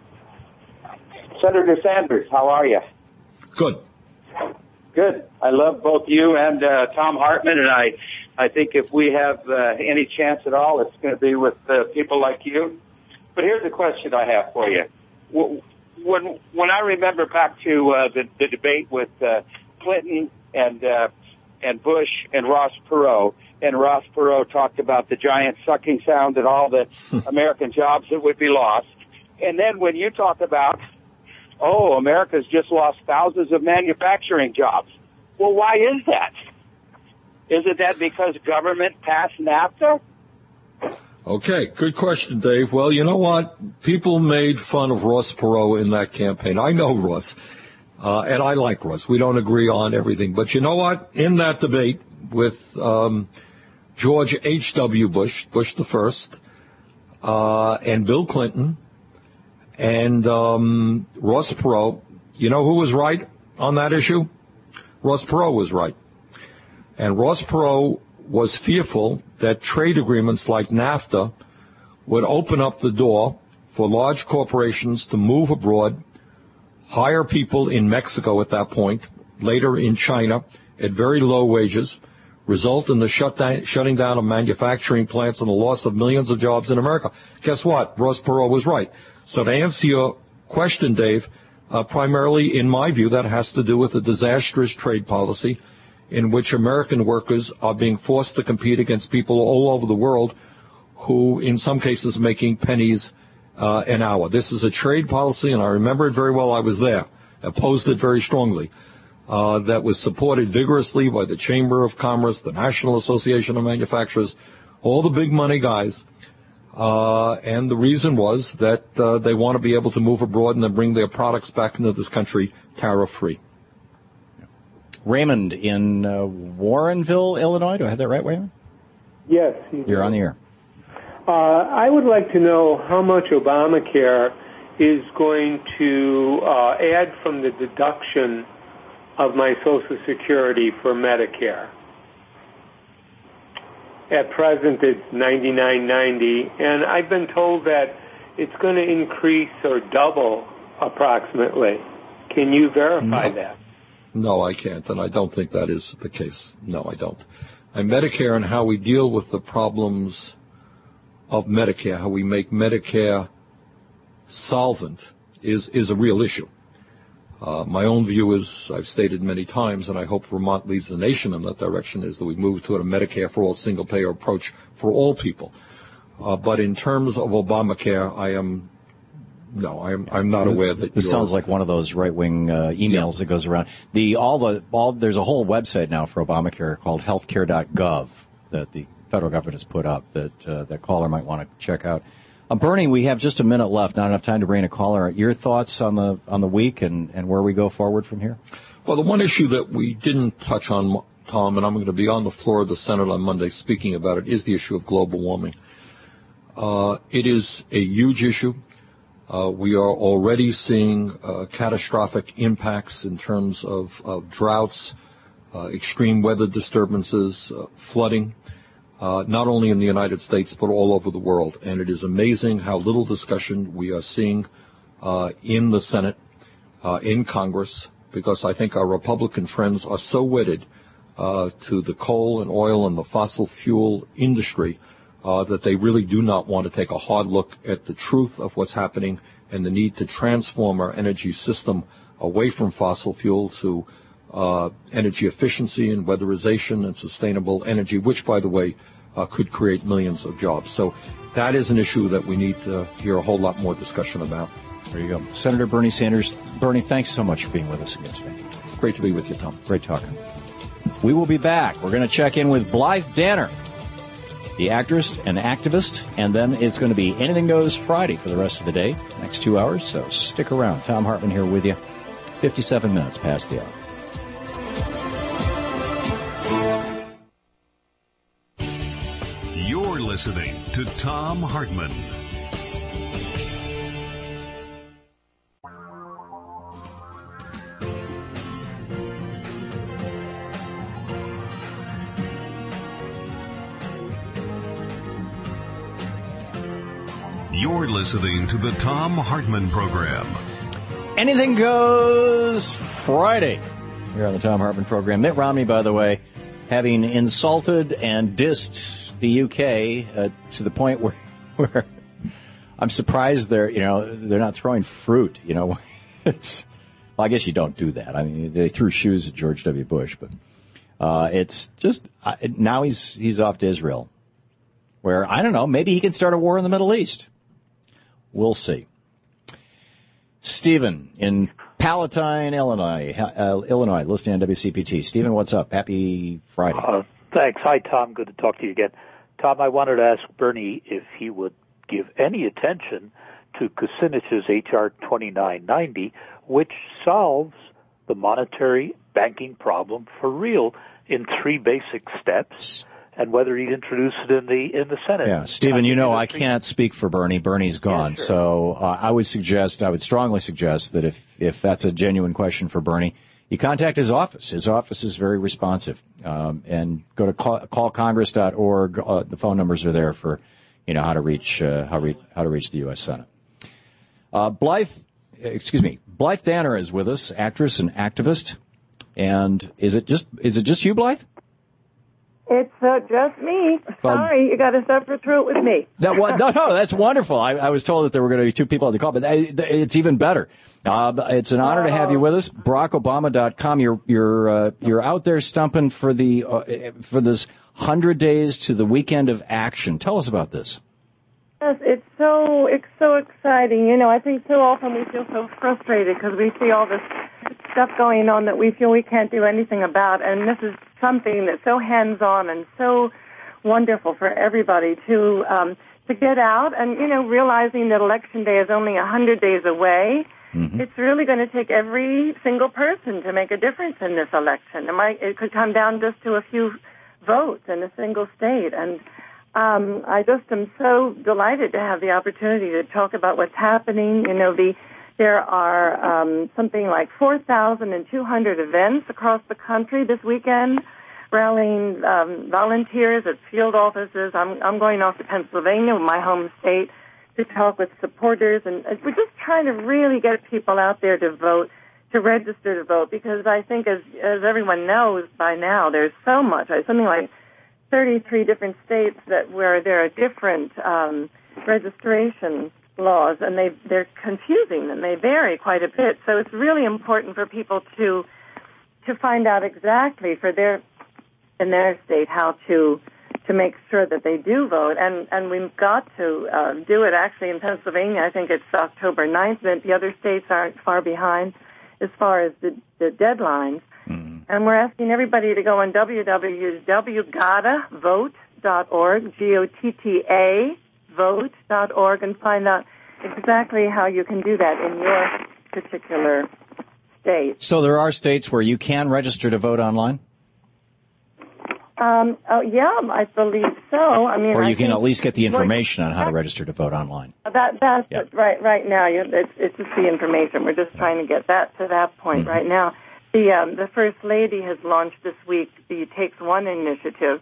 Senator Sanders, how are you? Good. Good. I love both you and uh, Tom Hartman, and I, I think if we have uh, any chance at all, it's going to be with uh, people like you. But here's the question I have for you. When when I remember back to uh, the, the debate with uh, Clinton and uh, and Bush and Ross Perot, and Ross Perot talked about the giant sucking sound and all the American jobs that would be lost. And then when you talk about, oh, America's just lost thousands of manufacturing jobs. Well, why is that? Isn't that because government passed NAFTA? Okay, good question, Dave. Well, you know what? People made fun of Ross Perot in that campaign. I know Ross, uh, and I like Ross. We don't agree on everything. But you know what? In that debate with um, George H W. Bush, Bush the first, uh, and Bill Clinton, and um, Ross Perot, you know who was right on that issue? Ross Perot was right. And Ross Perot was fearful that trade agreements like NAFTA would open up the door for large corporations to move abroad, hire people in Mexico at that point, later in China, at very low wages, result in the shut down, shutting down of manufacturing plants and the loss of millions of jobs in America. Guess what? Ross Perot was right. So to answer your question, Dave, uh, primarily, in my view, that has to do with a disastrous trade policy in which American workers are being forced to compete against people all over the world who, in some cases, are making pennies uh, an hour. This is a trade policy, and I remember it very well. I was there, opposed it very strongly. Uh, that was supported vigorously by the Chamber of Commerce, the National Association of Manufacturers, all the big money guys. Uh, and the reason was that uh, they want to be able to move abroad and then bring their products back into this country tariff-free. Raymond in uh, Warrenville, Illinois. Do I have that right, Raymond? Yes. You You're on the air. Uh, I would like to know how much Obamacare is going to uh, add from the deduction of my Social Security for Medicare. At present, it's ninety-nine ninety, and I've been told that it's going to increase or double approximately. Can you verify no. that? No, I can't, and I don't think that is the case. No, I don't. And Medicare and how we deal with the problems of Medicare, how we make Medicare solvent, is, is a real issue. Uh, my own view is, I've stated many times, and I hope Vermont leads the nation in that direction, is that we move toward a Medicare for all, single-payer approach for all people. Uh, but in terms of Obamacare, I am no, I'm I'm not aware that. This sounds like one of those right-wing uh, emails yeah. that goes around. The all the all there's a whole website now for Obamacare called healthcare dot gov that the federal government has put up that uh, that caller might want to check out. Uh, Bernie, we have just a minute left, not enough time to bring a caller. Your thoughts on the on the week and, and where we go forward from here? Well, the one issue that we didn't touch on, Tom, and I'm going to be on the floor of the Senate on Monday speaking about it, is the issue of global warming. Uh, it is a huge issue. Uh, we are already seeing uh, catastrophic impacts in terms of, of droughts, uh, extreme weather disturbances, uh, flooding. Uh, not only in the United States, but all over the world. And it is amazing how little discussion we are seeing uh, in the Senate, uh, in Congress, because I think our Republican friends are so wedded uh, to the coal and oil and the fossil fuel industry uh, that they really do not want to take a hard look at the truth of what's happening and the need to transform our energy system away from fossil fuel to Uh, energy efficiency and weatherization and sustainable energy, which, by the way, uh, could create millions of jobs. So that is an issue that we need to hear a whole lot more discussion about. There you go. Senator Bernie Sanders. Bernie, thanks so much for being with us again today. Great to be with you, Tom. Great talking. We will be back. We're going to check in with Blythe Danner, the actress and activist, and then it's going to be Anything Goes Friday for the rest of the day, next two hours, so stick around. Tom Hartman here with you, fifty-seven minutes past the hour. You're listening to Tom Hartman. You're listening to the Tom Hartman Program. Anything Goes Friday here on the Tom Hartman Program. Mitt Romney, by the way, having insulted and dissed the U K uh, to the point where, where I'm surprised they're, you know, they're not throwing fruit. You know, it's, well, I guess you don't do that. I mean, they threw shoes at George W. Bush, but uh, it's just uh, now he's he's off to Israel, where I don't know, maybe he can start a war in the Middle East. We'll see. Stephen in Palatine, Illinois, uh, Illinois, listening on W C P T. Stephen, what's up? Happy Friday. Uh, thanks. Hi, Tom. Good to talk to you again. Tom, I wanted to ask Bernie if he would give any attention to Kucinich's H R twenty-nine ninety, which solves the monetary banking problem for real in three basic steps, and whether he'd introduce it in the in the Senate. Yeah, Stephen, you know I can't speak for Bernie. Bernie's gone. Yeah, sure. So uh, I would suggest, I would strongly suggest that if, if that's a genuine question for Bernie, you contact his office. His office is very responsive. Um, and go to call, call congress dot org. Uh, the phone numbers are there for, you know, how to reach uh, how, re- how to reach the U S Senate. Uh, Blythe, excuse me, Blythe Danner is with us, actress and activist. And is it just is it just you, Blythe? It's uh, just me. Sorry, um, you got to suffer through it with me. That, no, no, that's wonderful. I, I was told that there were going to be two people on the call, but I, it's even better. Uh, it's an honor to have you with us. Barack Obama dot com. You're you're uh, you're out there stumping for the uh, for this hundred days to the weekend of action. Tell us about this. Yes, it's so it's so exciting. You know, I think so often we feel so frustrated because we see all this stuff going on that we feel we can't do anything about, and this is something that's so hands-on and so wonderful for everybody to um, to get out and, you know, realizing that Election Day is only one hundred days away. Mm-hmm. It's really going to take every single person to make a difference in this election. It might, it could come down just to a few votes in a single state. And um, I just am so delighted to have the opportunity to talk about what's happening. You know, the there are um, something like four thousand two hundred events across the country this weekend, rallying um, volunteers at field offices. I'm, I'm going off to Pennsylvania, my home state, to talk with supporters, and we're just trying to really get people out there to vote, to register to vote, because I think, as as everyone knows by now, there's so much. There's something like thirty-three different states that where there are different um, registration laws, and they they're confusing and they vary quite a bit. So it's really important for people to to find out exactly for their in their state how to to make sure that they do vote. And, and we've got to uh, do it actually in Pennsylvania. I think it's October ninth. And the other states aren't far behind as far as the, the deadlines. Mm-hmm. And we're asking everybody to go on w w w dot gotta vote dot org, G O T T A, vote dot org, and find out exactly how you can do that in your particular state. So there are states where you can register to vote online? Um, oh, yeah, I believe so. I mean, or you I can think, at least get the information on how to register to vote online. That that's yeah. it, right. Right now, you, it's, it's just the information. We're just trying to get that to that point mm-hmm. right now. The um, the First Lady has launched this week the Takes One initiative,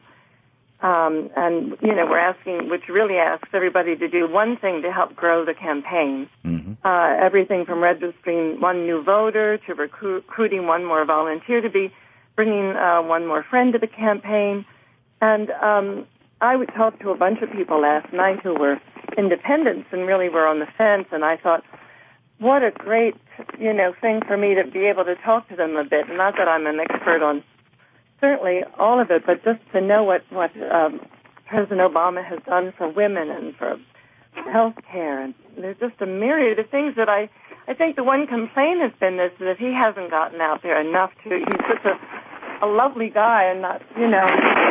um, and you know we're asking, which really asks everybody to do one thing to help grow the campaign. Mm-hmm. Uh, everything from registering one new voter to recruit, recruiting one more volunteer to be. Bringing uh, one more friend to the campaign. And um, I would talk to a bunch of people last night who were independents and really were on the fence, and I thought, what a great, you know, thing for me to be able to talk to them a bit. Not that I'm an expert on certainly all of it, but just to know what, what um, President Obama has done for women and for health care. And there's just a myriad of things that I, I think the one complaint has been this, that he hasn't gotten out there enough to, he's such a, a lovely guy and not, you know,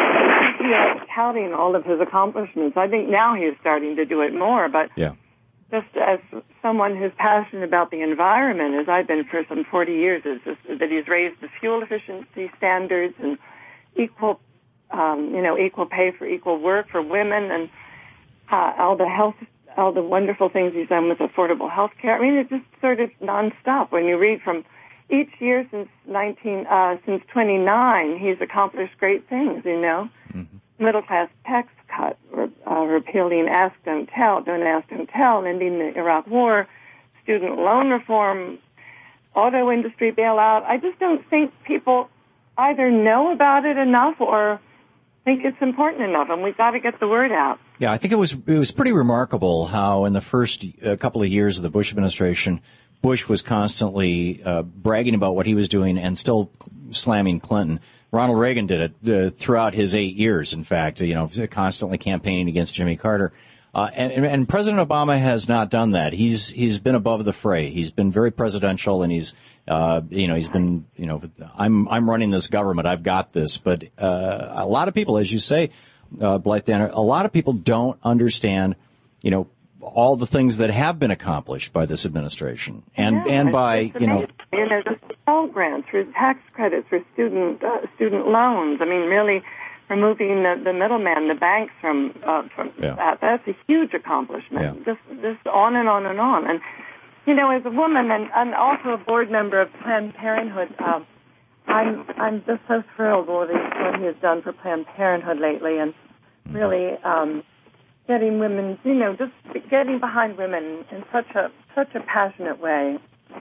you know, touting all of his accomplishments. I think now he's starting to do it more, but yeah. just as someone who's passionate about the environment, as I've been for some forty years, is just that he's raised the fuel efficiency standards and equal, um, you know, equal pay for equal work for women and uh, all the health all the wonderful things he's done with affordable health care. I mean, it's just sort of nonstop. When you read from each year since nineteen, uh, since twenty-nine, he's accomplished great things, you know. Mm-hmm. Middle class tax cut, uh, repealing Ask, Don't Tell, Don't Ask, Don't Tell, ending the Iraq War, student loan reform, auto industry bailout. I just don't think people either know about it enough or think it's important enough, and we've got to get the word out. Yeah, I think it was it was pretty remarkable how in the first uh, couple of years of the Bush administration, Bush was constantly uh, bragging about what he was doing and still slamming Clinton. Ronald Reagan did it uh, throughout his eight years, in fact, you know, constantly campaigning against Jimmy Carter. Uh, and, and President Obama has not done that. He's he's been above the fray. He's been very presidential, and he's uh, you know he's been you know I'm I'm running this government. I've got this. But uh, a lot of people, as you say, uh, Blythe Danner, a lot of people don't understand, you know, all the things that have been accomplished by this administration, and yeah, and by you know. You know, the Pell grants, for tax credits, for student uh, student loans. I mean, really. Removing the, the middleman, the banks from, uh, from yeah. that, that's a huge accomplishment. Yeah. Just, just on and on and on. And, you know, as a woman and, and also a board member of Planned Parenthood, uh, I'm, I'm just so thrilled with what he has done for Planned Parenthood lately and really, um, getting women, you know, just getting behind women in such a, such a passionate way.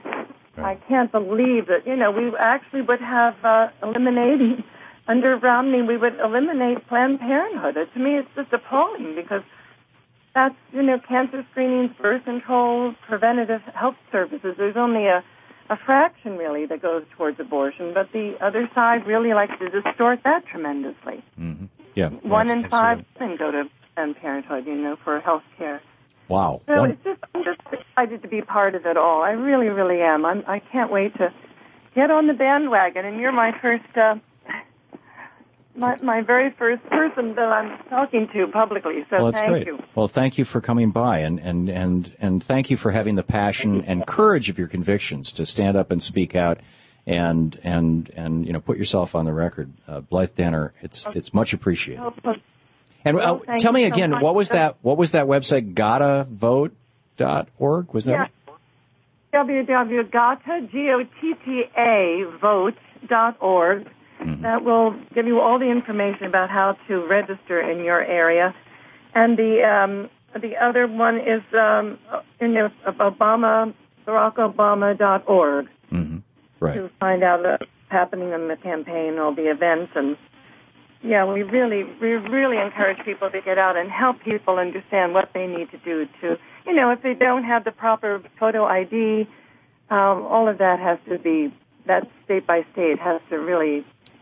I can't believe that, you know, we actually would have, uh, eliminating Under Romney, we would eliminate Planned Parenthood. To me, it's just appalling because that's, you know, cancer screenings, birth control, preventative health services. There's only a, a fraction, really, that goes towards abortion, but the other side really likes to distort that tremendously. Mm-hmm. Yeah. One in five women go to Planned Parenthood, you know, for health care. Wow. So One... it's just, I'm just excited to be part of it all. I really, really am. I'm, I can't wait to get on the bandwagon, and you're my first... Uh, My, my very first person that I'm talking to publicly, so well, that's thank great. you. Well, thank you for coming by, and, and, and, and thank you for having the passion and courage of your convictions to stand up and speak out and, and, and you know, put yourself on the record. Uh, Blythe Danner, it's, it's much appreciated. And uh, well, tell me so again, much. what was that, what was that website, gotta vote dot org? Was that? Yeah. w w w dot gotta, G O T T A, vote dot org. Mm-hmm. That will give you all the information about how to register in your area. And the um, the other one is um, in the Obama, Barack Obama dot org mm-hmm. Right. to find out what's happening in the campaign, all the events. And, yeah, we really, we really encourage people to get out and help people understand what they need to do to, you know, if they don't have the proper photo I D, um, all of that has to be, that state by state has to really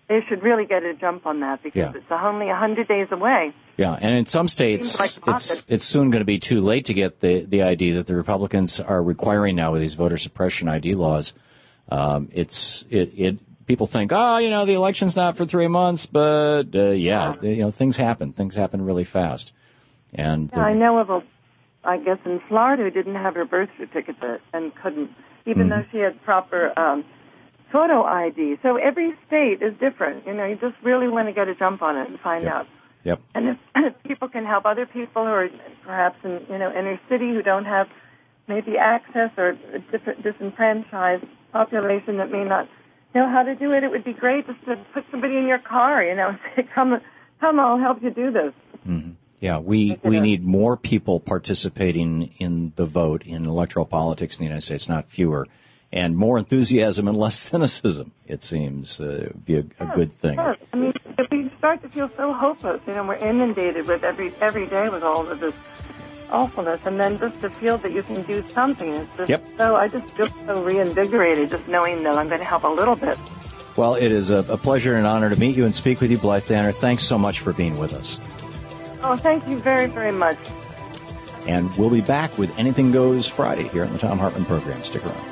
they should really get a jump on that because Yeah. it's only one hundred days away. Yeah, and in some states, Seems like it's pocket. it's soon going to be too late to get the, the I D that the Republicans are requiring now with these voter suppression I D laws. Um, it's it, it people think, oh, you know, the election's not for three months, but uh, yeah, you know, things happen. Things happen really fast. And Yeah, I know of a, I guess in Florida, who didn't have her birth certificate and couldn't, even Mhm. though she had proper um, photo I D. So every state is different. You know, you just really want to get a jump on it and find Yep. out. Yep. And if, if people can help other people who are perhaps in, you know, inner city who don't have maybe access or a different disenfranchised population that may not know how to do it, it would be great just to put somebody in your car, you know, and say, come, come, I'll help you do this. Mm-hmm. Yeah, we, we need more people participating in the vote in electoral politics in the United States, not fewer, and more enthusiasm and less cynicism, it seems, uh, would be a, a good thing. Yes. I mean, if we start to feel so hopeless, you know, we're inundated with every every day with all of this awfulness, and then just to feel that you can do something, it's just Yep. so, I just feel so reinvigorated just knowing that I'm going to help a little bit. Well, it is a, a pleasure and an honor to meet you and speak with you, Blythe Danner. Thanks so much for being with us. Oh, thank you very, very much. And we'll be back with Anything Goes Friday here on the Thom Hartmann program. Stick around.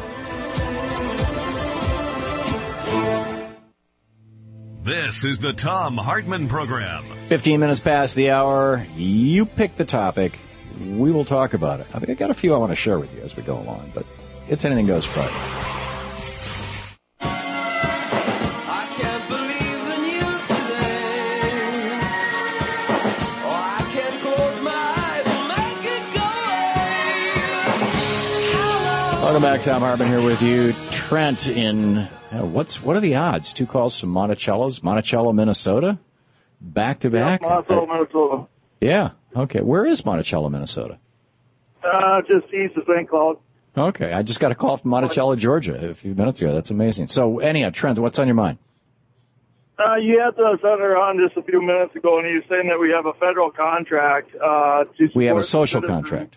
This is the Thom Hartmann program. Fifteen minutes past the hour. You pick the topic. We will talk about it. I mean, I got a few I want to share with you as we go along, but it's Anything Goes Friday. Welcome back, Thom Hartmann here with you. Trent in, uh, what's what are the odds? Two calls from Monticello's, Monticello, Minnesota? Back to back? Yeah, Monticello, Minnesota. Yeah, okay. Where is Monticello, Minnesota? Uh, just east of Saint Cloud. Okay, I just got a call from Monticello, Georgia a few minutes ago. That's amazing. So, anyhow, Trent, what's on your mind? Uh, you had the senator on just a few minutes ago, and he was saying that we have a federal contract. Uh, to We have a support social citizens. contract.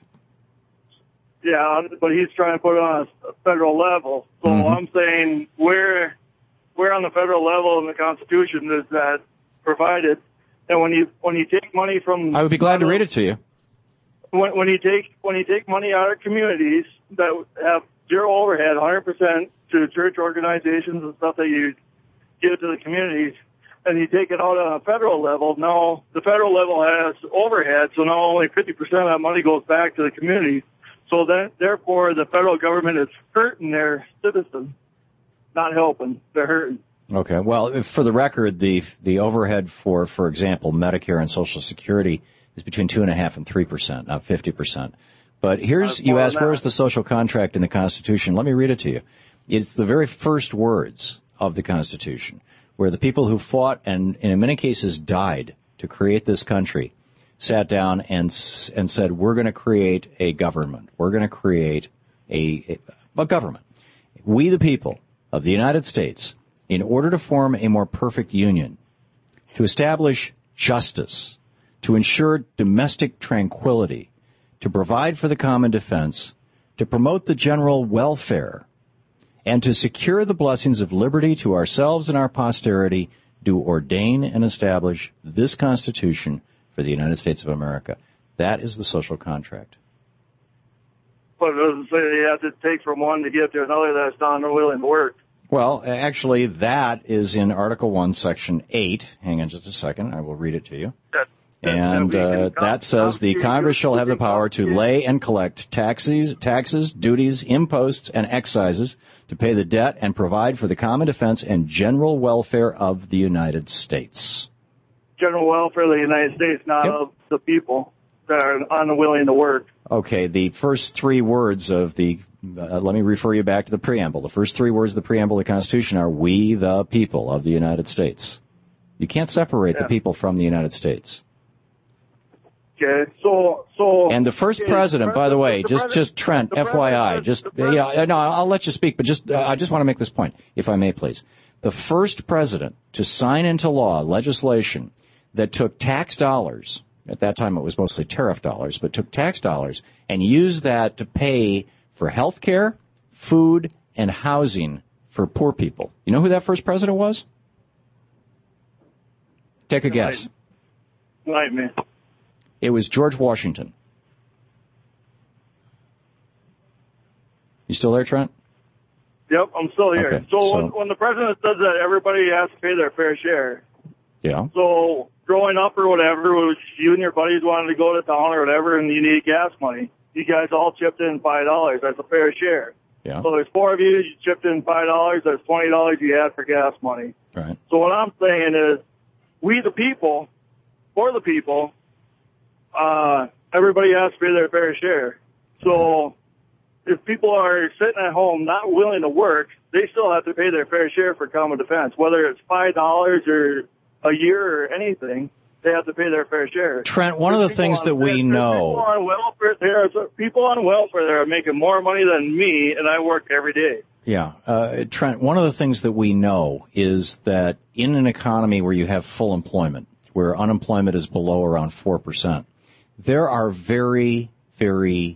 Yeah, but he's trying to put it on a federal level. So Mhm. I'm saying where, where on the federal level in the Constitution is that provided? And when you when you take money from, I would be glad to read it to you. when, when you take when you take money out of communities that have zero overhead, one hundred percent to church organizations and stuff that you give to the communities, and you take it out on a federal level, now the federal level has overhead, so now only fifty percent of that money goes back to the communities. So that, therefore, the federal government is hurting their citizens, not helping. They're hurting. Okay. Well, if, for the record, the the overhead for, for example, Medicare and Social Security is between two and a half and three percent, not fifty percent. But here's Uh, you more asked, than where's that. the social contract in the Constitution? Let me read it to you. It's the very first words of the Constitution, where the people who fought and, in many cases, died to create this country sat down and s- and said, we're going to create a government. We're going to create a, a, a government. We, the people of the United States, in order to form a more perfect union, to establish justice, to ensure domestic tranquility, to provide for the common defense, to promote the general welfare, and to secure the blessings of liberty to ourselves and our posterity, do ordain and establish this Constitution for the United States of America. That is the social contract. But it doesn't say you have to take from one to give to another that's not willing to work. Well, actually, that is in Article one, Section eight. Hang on just a second. I will read it to you. That, And uh, that says the Congress shall have the power to lay and collect taxes, taxes, duties, imposts, and excises, to pay the debt and provide for the common defense and general welfare of the United States. General welfare of the United States, not Yep. of the people that are unwilling to work. Okay, the first three words of the, uh, let me refer you back to the preamble. The first three words of the preamble of the Constitution are, we the people of the United States. You can't separate Yeah. the people from the United States. Okay, so so. And the first okay, president, by the way, the just president- just Trent, the F Y I, president- just the president- yeah, no, I'll let you speak, but just uh, I just want to make this point, if I may, please. The first president to sign into law legislation that took tax dollars, at that time it was mostly tariff dollars, but took tax dollars and used that to pay for health care, food, and housing for poor people. You know who that first president was? Take a guess. Night, man. It was George Washington. You still there, Trent? Yep, I'm still here. Okay, so, so when, when the president says that, everybody has to pay their fair share. Yeah. So growing up or whatever, was you and your buddies wanted to go to town or whatever, and you needed gas money. You guys all chipped in five dollars. That's a fair share. Yeah. So there's four of you. You chipped in five dollars. That's twenty dollars you had for gas money. Right. So what I'm saying is, we the people, for the people, uh, everybody has to pay their fair share. So if people are sitting at home not willing to work, they still have to pay their fair share for common defense, whether it's five dollars or a year or anything. They have to pay their fair share. Trent, one of the things that we know. People on welfare, there are people on welfare that are making more money than me, and I work every day. Yeah. Uh, Trent, one of the things that we know is that in an economy where you have full employment, where unemployment is below around four percent, there are very, very,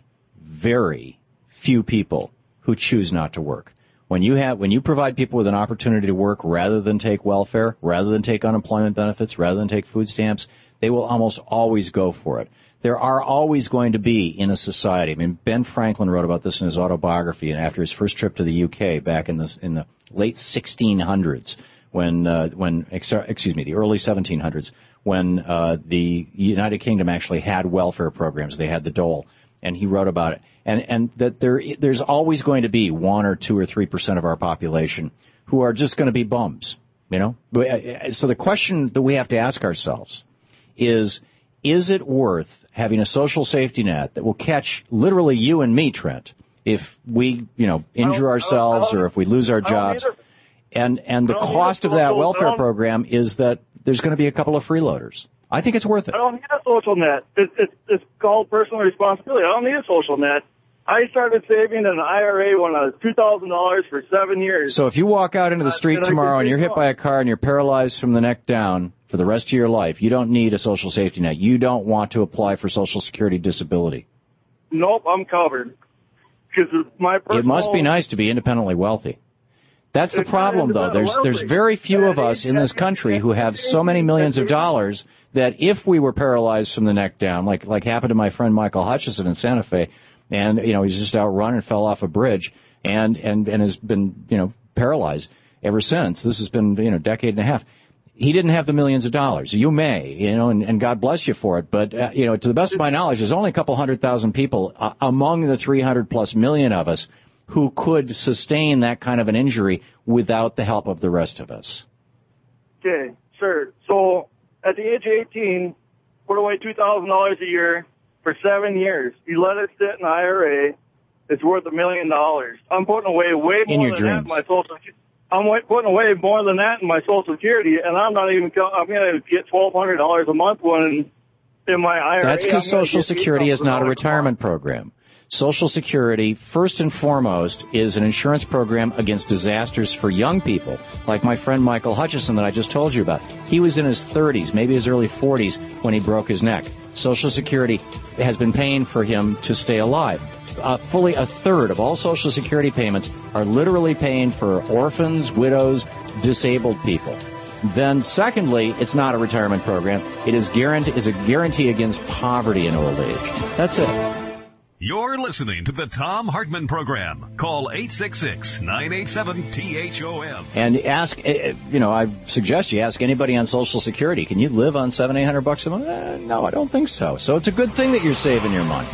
very few people who choose not to work. When you have, when you provide people with an opportunity to work rather than take welfare, rather than take unemployment benefits, rather than take food stamps, they will almost always go for it. There are always going to be in a society. I mean, Ben Franklin wrote about this in his autobiography, and after his first trip to the U K back in the in the late sixteen hundreds, when uh, when excuse me, the early seventeen hundreds, when uh, the United Kingdom actually had welfare programs. They had the dole, and he wrote about it. And, and that there, there's always going to be one or two or three percent of our population who are just going to be bums, you know? So the question that we have to ask ourselves is, is it worth having a social safety net that will catch literally you and me, Trent, if we, you know, injure ourselves or if we lose our jobs? And, and the cost of that welfare program is that there's going to be a couple of freeloaders. I think it's worth it. I don't need a social net. It, it, it's called personal responsibility. I don't need a social net. I started saving in an I R A when I was two thousand dollars for seven years. So if you walk out into the street uh, tomorrow and you're hit by a car and you're paralyzed from the neck down for the rest of your life, you don't need a social safety net. You don't want to apply for Social Security disability. Nope, I'm covered. Because my personal... It must be nice to be independently wealthy. That's the problem, though. There's there's very few of us in this country who have so many millions of dollars that if we were paralyzed from the neck down, like like happened to my friend Michael Hutchison in Santa Fe, and you know he's just outrun and fell off a bridge, and and and has been you know paralyzed ever since. This has been you know a decade and a half. He didn't have the millions of dollars. You may, you know, and, and God bless you for it. But uh, you know, to the best of my knowledge, there's only a couple hundred thousand people uh, among the three hundred plus million of us who could sustain that kind of an injury without the help of the rest of us. Okay, sure. So at the age of eighteen, put away two thousand dollars a year for seven years. You let it sit in an I R A, it's worth a million dollars. I'm putting away way more in your than dreams. that in my social I'm putting away more than that in my Social Security, and I'm not even, I'm going to get twelve hundred dollars a month when in my I R A. That's because Social Security is not a retirement program. Social Security, first and foremost, is an insurance program against disasters for young people, like my friend Michael Hutchison that I just told you about. He was in his thirties, maybe his early forties, when he broke his neck. Social Security has been paying for him to stay alive. Uh, fully a third of all Social Security payments are literally paying for orphans, widows, disabled people. Then, secondly, it's not a retirement program. It is guarantee is a guarantee against poverty in old age. That's it. You're listening to the Tom Hartman Program. Call eight six six, nine eight seven, T H O M. And ask, you know, I suggest you ask anybody on Social Security, can you live on seven, eight hundred bucks a month? Eh, no, I don't think so. So it's a good thing that you're saving your money.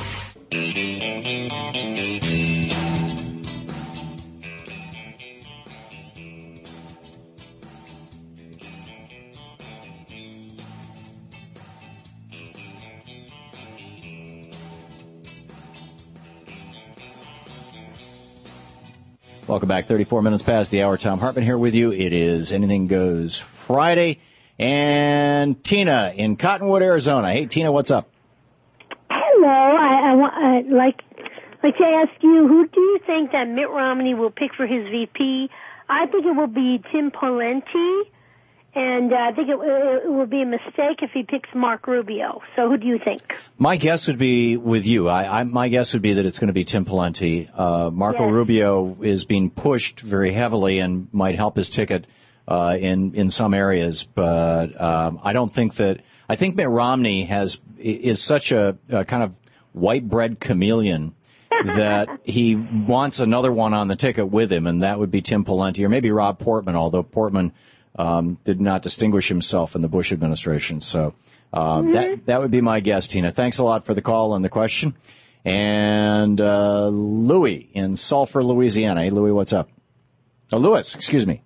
Welcome back. thirty-four minutes past the hour. Tom Hartman here with you. It is Anything Goes Friday. And Tina in Cottonwood, Arizona. Hey, Tina, what's up? Hello. I, I want, I'd like, like to ask you, who do you think that Mitt Romney will pick for his V P? I think it will be Tim Pawlenty, and uh, I think it, it will be a mistake if he picks Mark Rubio. So who do you think? My guess would be with you. I, I, my guess would be that it's going to be Tim Pawlenty. Uh, Marco yes. Rubio is being pushed very heavily and might help his ticket uh, in in some areas, but um, I don't think that. I think Mitt Romney has is such a, a kind of white bread chameleon that he wants another one on the ticket with him, and that would be Tim Pawlenty or maybe Rob Portman, although Portman um, did not distinguish himself in the Bush administration. So uh, mm-hmm. that that would be my guess, Tina. Thanks a lot for the call and the question. And uh, Louis in Sulphur, Louisiana. Hey, Louis, what's up? Oh, Louis, excuse me.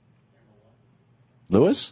Louis?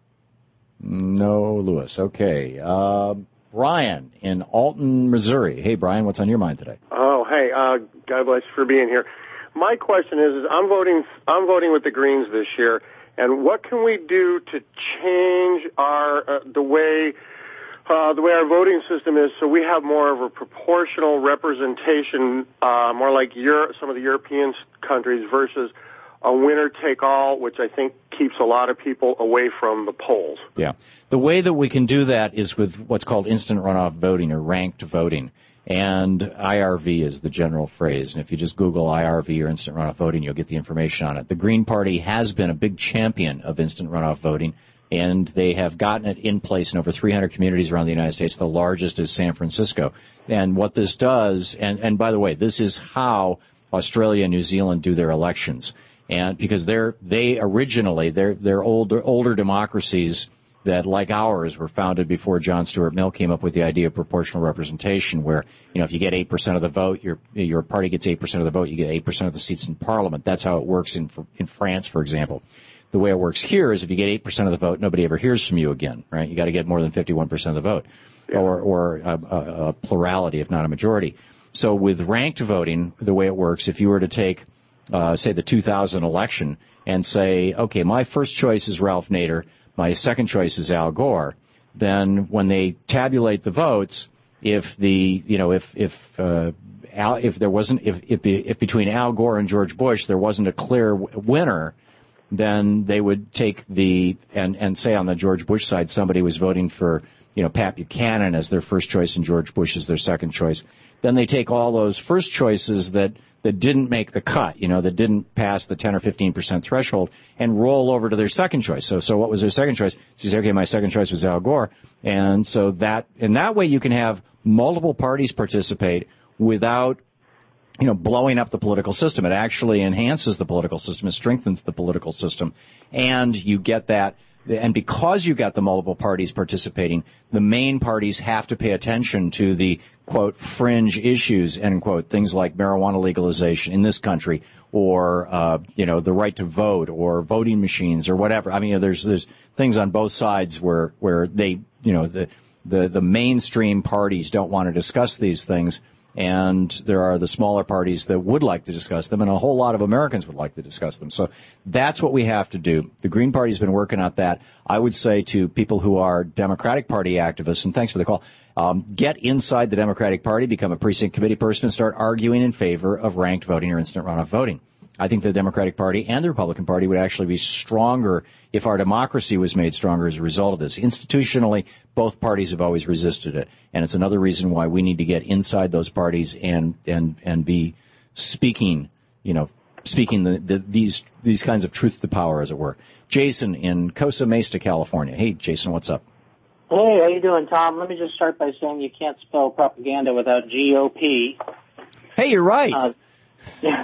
No, Louis. Okay. Uh, Brian in Alton, Missouri. Hey, Brian, what's on your mind today? Oh, hey, uh, God bless you for being here. My question is, is I'm voting, I'm voting with the Greens this year, and what can we do to change our, uh, the way, uh, the way our voting system is so we have more of a proportional representation, uh, more like Europe, some of the European countries versus a winner-take-all, which I think keeps a lot of people away from the polls. Yeah. The way that we can do that is with what's called instant runoff voting or ranked voting. And I R V is the general phrase. And if you just Google I R V or instant runoff voting, you'll get the information on it. The Green Party has been a big champion of instant runoff voting, and they have gotten it in place in over three hundred communities around the United States. The largest is San Francisco. And what this does, and, and by the way, this is how Australia and New Zealand do their elections. And because they're, they originally, they're, they're older, older democracies that, like ours, were founded before John Stuart Mill came up with the idea of proportional representation, where, you know, if you get eight percent of the vote, your, your party gets eight percent of the vote, you get eight percent of the seats in Parliament. That's how it works in, in France, for example. The way it works here is if you get eight percent of the vote, nobody ever hears from you again, right? You got to get more than fifty-one percent of the vote, yeah. or, or a, a, a plurality, if not a majority. So with ranked voting, the way it works, if you were to take Uh, say the two thousand election and say, okay, my first choice is Ralph Nader, my second choice is Al Gore, then when they tabulate the votes, if the, you know, if, if, uh, Al, if there wasn't, if, if, if between Al Gore and George Bush there wasn't a clear w- winner, then they would take the, and, and say on the George Bush side somebody was voting for, you know, Pat Buchanan as their first choice and George Bush as their second choice. Then they take all those first choices that, that didn't make the cut, you know, that didn't pass the ten or fifteen percent threshold and roll over to their second choice. So, so what was their second choice? She said, okay, my second choice was Al Gore. And so that, in that way you can have multiple parties participate without, you know, blowing up the political system. It actually enhances the political system. It strengthens the political system. And you get that. And because you got the multiple parties participating, the main parties have to pay attention to the, quote, fringe issues, end quote, things like marijuana legalization in this country, or, uh, you know, the right to vote, or voting machines, or whatever. I mean, there's there's things on both sides where where they, you know, the the, the mainstream parties don't want to discuss these things, and there are the smaller parties that would like to discuss them, and a whole lot of Americans would like to discuss them. So that's what we have to do. The Green Party's been working on that. I would say to people who are Democratic Party activists, and thanks for the call, um, get inside the Democratic Party, become a precinct committee person, and start arguing in favor of ranked voting or instant runoff voting. I think the Democratic Party and the Republican Party would actually be stronger if our democracy was made stronger as a result of this. Institutionally, both parties have always resisted it, and it's another reason why we need to get inside those parties and and and be speaking, you know, speaking the, the, these these kinds of truth to power, as it were. Jason in Costa Mesa, California. Hey, Jason, what's up? Hey, how you doing, Tom? Let me just start by saying you can't spell propaganda without G O P. Hey, you're right. Uh, yeah.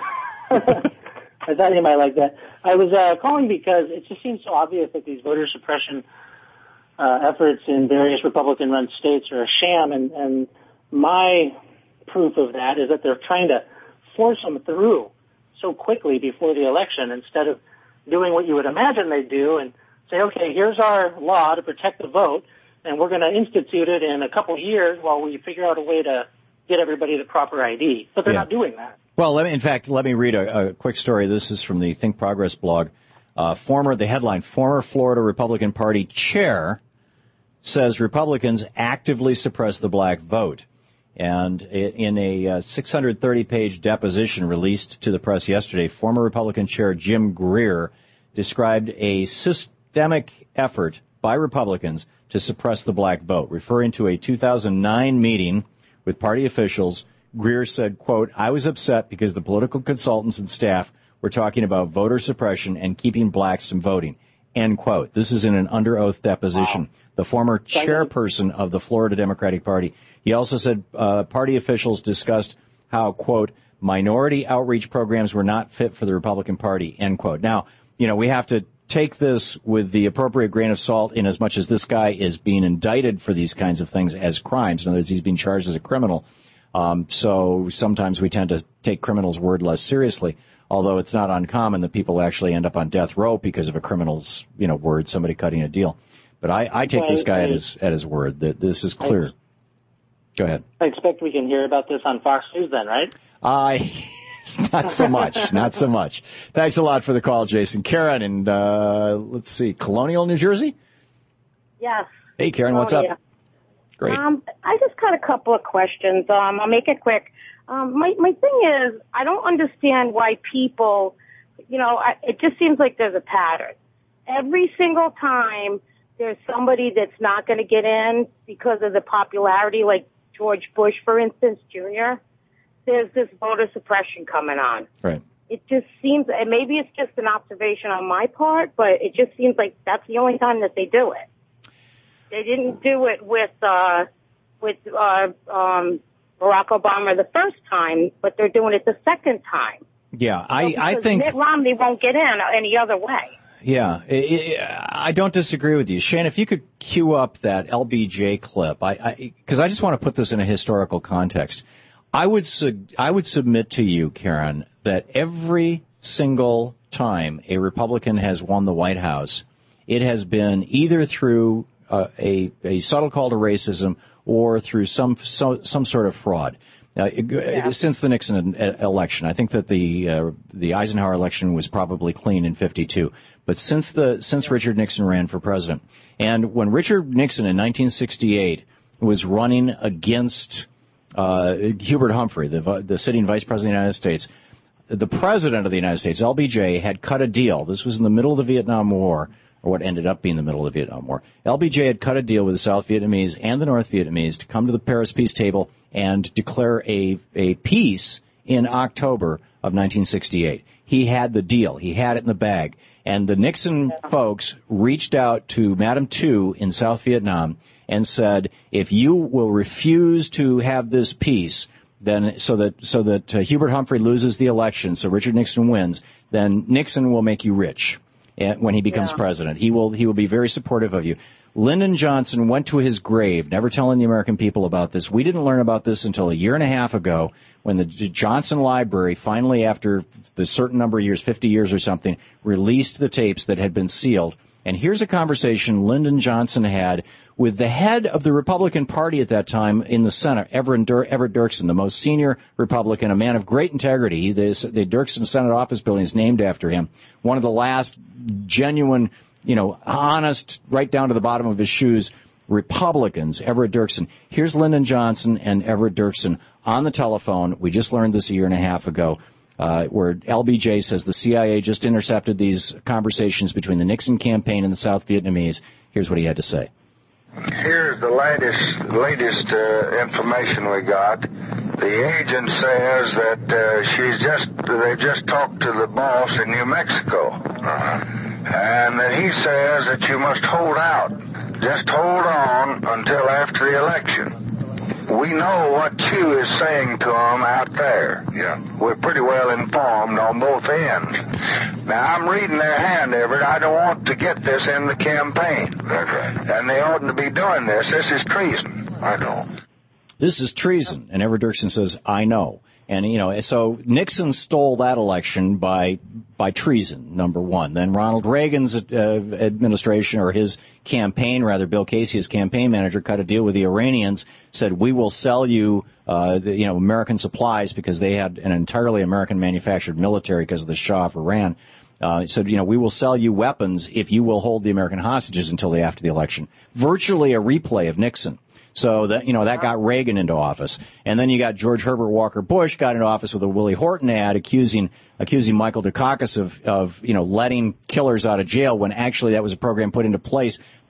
I thought you might like that. I was uh, calling because it just seems so obvious that these voter suppression uh, efforts in various Republican-run states are a sham, and, and my proof of that is that they're trying to force them through so quickly before the election instead of doing what you would imagine they'd do and say, okay, here's our law to protect the vote, and we're going to institute it in a couple of years while we figure out a way to get everybody the proper I D. But they're yeah. not doing that. Well, let me, in fact, let me read a, a quick story. This is from the Think Progress blog. Uh, former, the headline, former Florida Republican Party chair says Republicans actively suppress the black vote. And in a uh, six hundred thirty page deposition released to the press yesterday, former Republican Chair Jim Greer described a systemic effort by Republicans to suppress the black vote. Referring to a two thousand nine meeting with party officials, Greer said, quote, I was upset because the political consultants and staff were talking about voter suppression and keeping blacks from voting. end quote. This is in an under oath deposition. Wow. The former chairperson of the Florida Democratic Party. He also said uh, party officials discussed how, quote, minority outreach programs were not fit for the Republican Party, end quote. Now, you know, we have to take this with the appropriate grain of salt in as much as this guy is being indicted for these kinds of things as crimes. In other words, he's being charged as a criminal. Um, so sometimes we tend to take criminals' word less seriously, although it's not uncommon that people actually end up on death row because of a criminal's, you know, word, somebody cutting a deal. But I, I take this guy at his, at his word that this is clear. Go ahead. I expect we can hear about this on Fox News then, right? I, not so much, not so much. Thanks a lot for the call, Jason. Karen in, uh, let's see, Colonial, New Jersey? Yes. Hey, Karen, what's up? Great. Um, I just got a couple of questions. Um, I'll make it quick. Um, my, my thing is, I don't understand why people, you know, I, it just seems like there's a pattern. Every single time there's somebody that's not going to get in because of the popularity, like George Bush, for instance, Junior, there's this voter suppression coming on. Right. It just seems, and maybe it's just an observation on my part, but it just seems like that's the only time that they do it. They didn't do it with, uh, with, uh, um, Barack Obama the first time, but they're doing it the second time. Yeah, I, so I think... Mitt Romney won't get in any other way. Yeah, I don't disagree with you. Shane, if you could cue up that L B J clip, I, because I, I just want to put this in a historical context. I would su- I would submit to you, Karen, that every single time a Republican has won the White House, it has been either through uh, a, a subtle call to racism or through some so, some sort of fraud. Uh, yeah. Since the Nixon election, I think that the uh, the Eisenhower election was probably clean in fifty-two. But since the since Richard Nixon ran for president, and when Richard Nixon in nineteen sixty-eight was running against uh, Hubert Humphrey, the the sitting vice president of the United States, the president of the United States, L B J, had cut a deal. This was in the middle of the Vietnam War, or what ended up being the middle of the Vietnam War. L B J had cut a deal with the South Vietnamese and the North Vietnamese to come to the Paris peace table and declare a, a peace in October of nineteen sixty-eight. He had the deal. He had it in the bag. And the Nixon folks reached out to Madame Tu in South Vietnam and said, if you will refuse to have this peace, then so that so that uh, Hubert Humphrey loses the election, so Richard Nixon wins, then Nixon will make you rich. And when he becomes yeah. president, he will he will be very supportive of you. Lyndon Johnson went to his grave, never telling the American people about this. We didn't learn about this until a year and a half ago, when the Johnson Library finally, after the certain number of years, fifty years or something, released the tapes that had been sealed. And here's a conversation Lyndon Johnson had with the head of the Republican Party at that time in the Senate, Everett Dirksen, the most senior Republican, a man of great integrity. The, the Dirksen Senate office building is named after him. One of the last genuine, you know, honest, right down to the bottom of his shoes, Republicans, Everett Dirksen. Here's Lyndon Johnson and Everett Dirksen on the telephone. We just learned this a year and a half ago, uh, where L B J says the C I A just intercepted these conversations between the Nixon campaign and the South Vietnamese. Here's what he had to say. Here's the latest latest uh, information we got. The agent says that uh, she's just they just talked to the boss in New Mexico, uh-huh. and that he says that you must hold out, just hold on until after the election. We know what Q is saying to them out there. Yeah, we're pretty well informed on both ends. Now, I'm reading their hand, Everett. I don't want to get this in the campaign. That's right. And they oughtn't to be doing this. This is treason. I know. This is treason. And Everett Dirksen says, I know. And, you know, so Nixon stole that election by by treason, number one. Then Ronald Reagan's uh, administration, or his campaign, rather, Bill Casey, his campaign manager, cut a deal with the Iranians, said, we will sell you, uh, the, you know, American supplies, because they had an entirely American-manufactured military because of the Shah of Iran. Uh, said, you know, we will sell you weapons if you will hold the American hostages until the, after the election. Virtually a replay of Nixon. So that, you know, that got Reagan into office. And then you got George Herbert Walker Bush got into office with a Willie Horton ad accusing accusing Michael Dukakis of, of, you know, letting killers out of jail, when actually that was a program put into place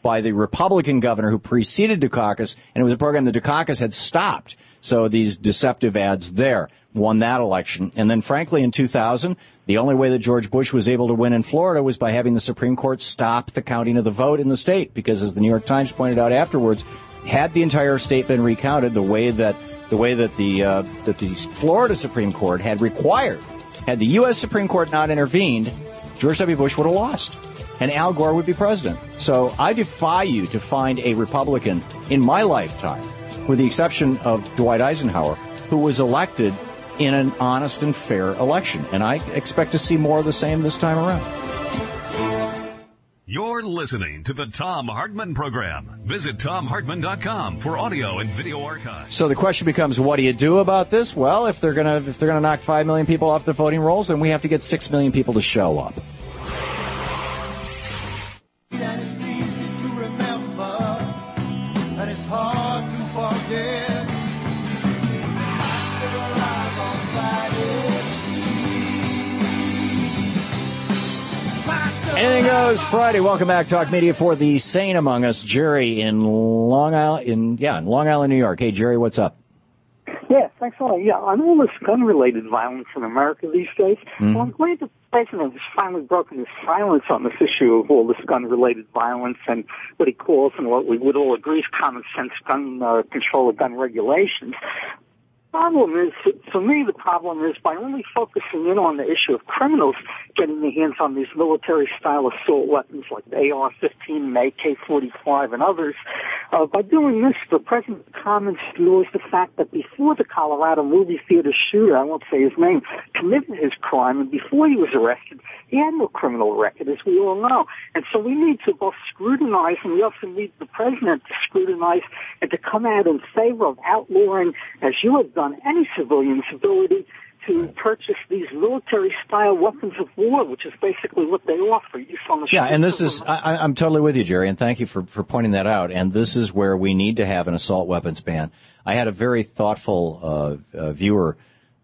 by the Republican governor who preceded Dukakis, and it was a program that Dukakis had stopped. So these deceptive ads there won that election. And then, frankly, in two thousand, the only way that George Bush was able to win in Florida was by having the Supreme Court stop the counting of the vote in the state, because, as the New York Times pointed out afterwards, had the entire state been recounted the way that the way that the uh, that the Florida Supreme Court had required, had the U S Supreme Court not intervened, George W. Bush would have lost, and Al Gore would be president. So I defy you to find a Republican in my lifetime, with the exception of Dwight Eisenhower, who was elected in an honest and fair election. And I expect to see more of the same this time around. You're listening to the Thom Hartmann Program. Visit Thom Hartmann dot com for audio and video archives. So the question becomes, what do you do about this? Well, if they're gonna if they're gonna knock five million people off the voting rolls, then we have to get six million people to show up. Anything goes Friday. Welcome back, Talk Media, for the sane among us. Jerry in Long Island, in yeah, in Long Island, New York. Hey, Jerry, what's up? Yeah, thanks a lot. Yeah, on all this gun-related violence in America these days, mm-hmm. well, I'm glad the president has finally broken his silence on this issue of all this gun-related violence and what he calls, and what we would all agree is common sense gun uh, control of gun regulations. The problem is, for me, the problem is by only focusing in on the issue of criminals getting their hands on these military-style assault weapons like the A R fifteen and A K forty-five and others, uh, by doing this, the president comments ignores the fact that before the Colorado movie theater shooter, I won't say his name, committed his crime, and before he was arrested, he had no criminal record, as we all know. And so we need to both scrutinize, and we also need the president to scrutinize and to come out in favor of outlawing, as you have done, any civilian's ability to purchase these military-style weapons of war, which is basically what they offer. Use on the yeah, and this is, I, I'm totally with you, Jerry, and thank you for, for pointing that out. And this is where we need to have an assault weapons ban. I had a very thoughtful uh, uh, viewer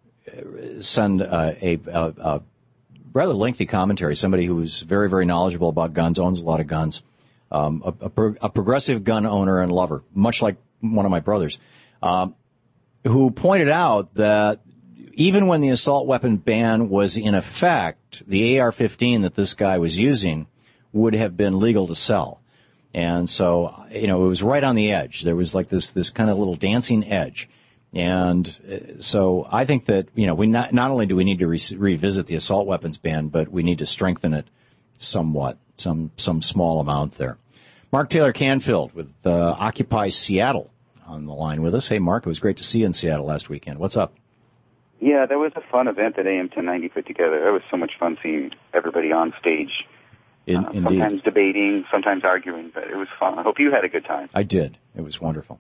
send uh, a, a, a rather lengthy commentary, somebody who's very, very knowledgeable about guns, owns a lot of guns, um, a, a, pro, a progressive gun owner and lover, much like one of my brothers, um, who pointed out that even when the assault weapon ban was in effect, the A R fifteen that this guy was using would have been legal to sell. And so, you know, it was right on the edge. There was like this, this kind of little dancing edge. And so I think that, you know, we not, not only do we need to re- revisit the assault weapons ban, but we need to strengthen it somewhat, some, some small amount there. Mark Taylor Canfield with uh, Occupy Seattle on the line with us. Hey, Mark, it was great to see you in Seattle last weekend. What's up? Yeah, there was a fun event that A M ten ninety put together. It was so much fun seeing everybody on stage. In, uh, indeed. Sometimes debating, sometimes arguing, but it was fun. I hope you had a good time. I did. It was wonderful.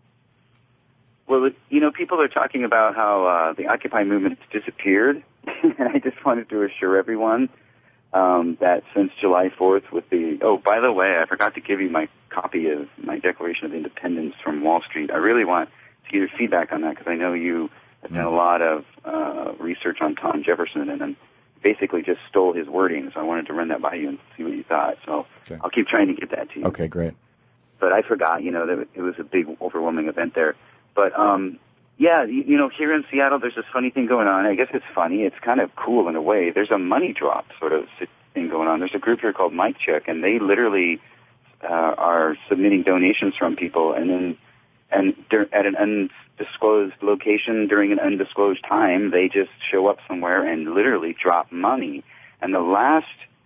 Well, you know, people are talking about how uh, the Occupy movement has disappeared, and I just wanted to assure everyone um, that since July fourth with the, oh, by the way, I forgot to give you my copy of my Declaration of Independence from Wall Street. I really want to get your feedback on that because I know you have done a lot of uh, research on Tom Jefferson and then basically just stole his wording, so I wanted to run that by you and see what you thought. So okay. I'll keep trying to get that to you. Okay, great. But I forgot, you know, that it was a big, overwhelming event there. But, um, yeah, you, you know, here in Seattle, there's this funny thing going on. I guess it's funny. It's kind of cool in a way. There's a money drop sort of thing going on. There's a group here called Mike Check, and they literally uh, are submitting donations from people, and then and at an undisclosed location during an undisclosed time, they just show up somewhere and literally drop money. And the last...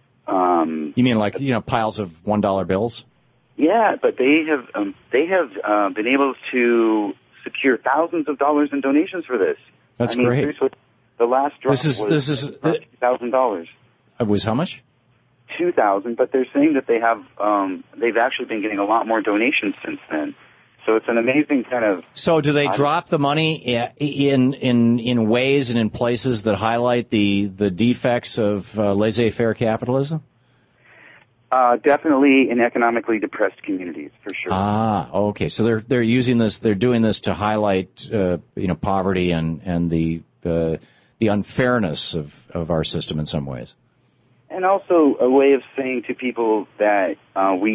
Um, you mean like, you know, piles of one dollar bills? Yeah, but they have um, they have uh, been able to secure thousands of dollars in donations for this. That's I mean, great. Seriously, the last drop this is, was this is, uh, two thousand dollars. It was how much? two thousand dollars, but they're saying that they have, um, they've actually been getting a lot more donations since then. So it's an amazing kind of... So do they drop the money in in in ways and in places that highlight the, the defects of uh, laissez-faire capitalism? Uh, definitely in economically depressed communities, for sure. Ah, okay. So they're they're using this, they're doing this to highlight, uh, you know, poverty and and the uh, the unfairness of, of our system in some ways. And also a way of saying to people that uh, we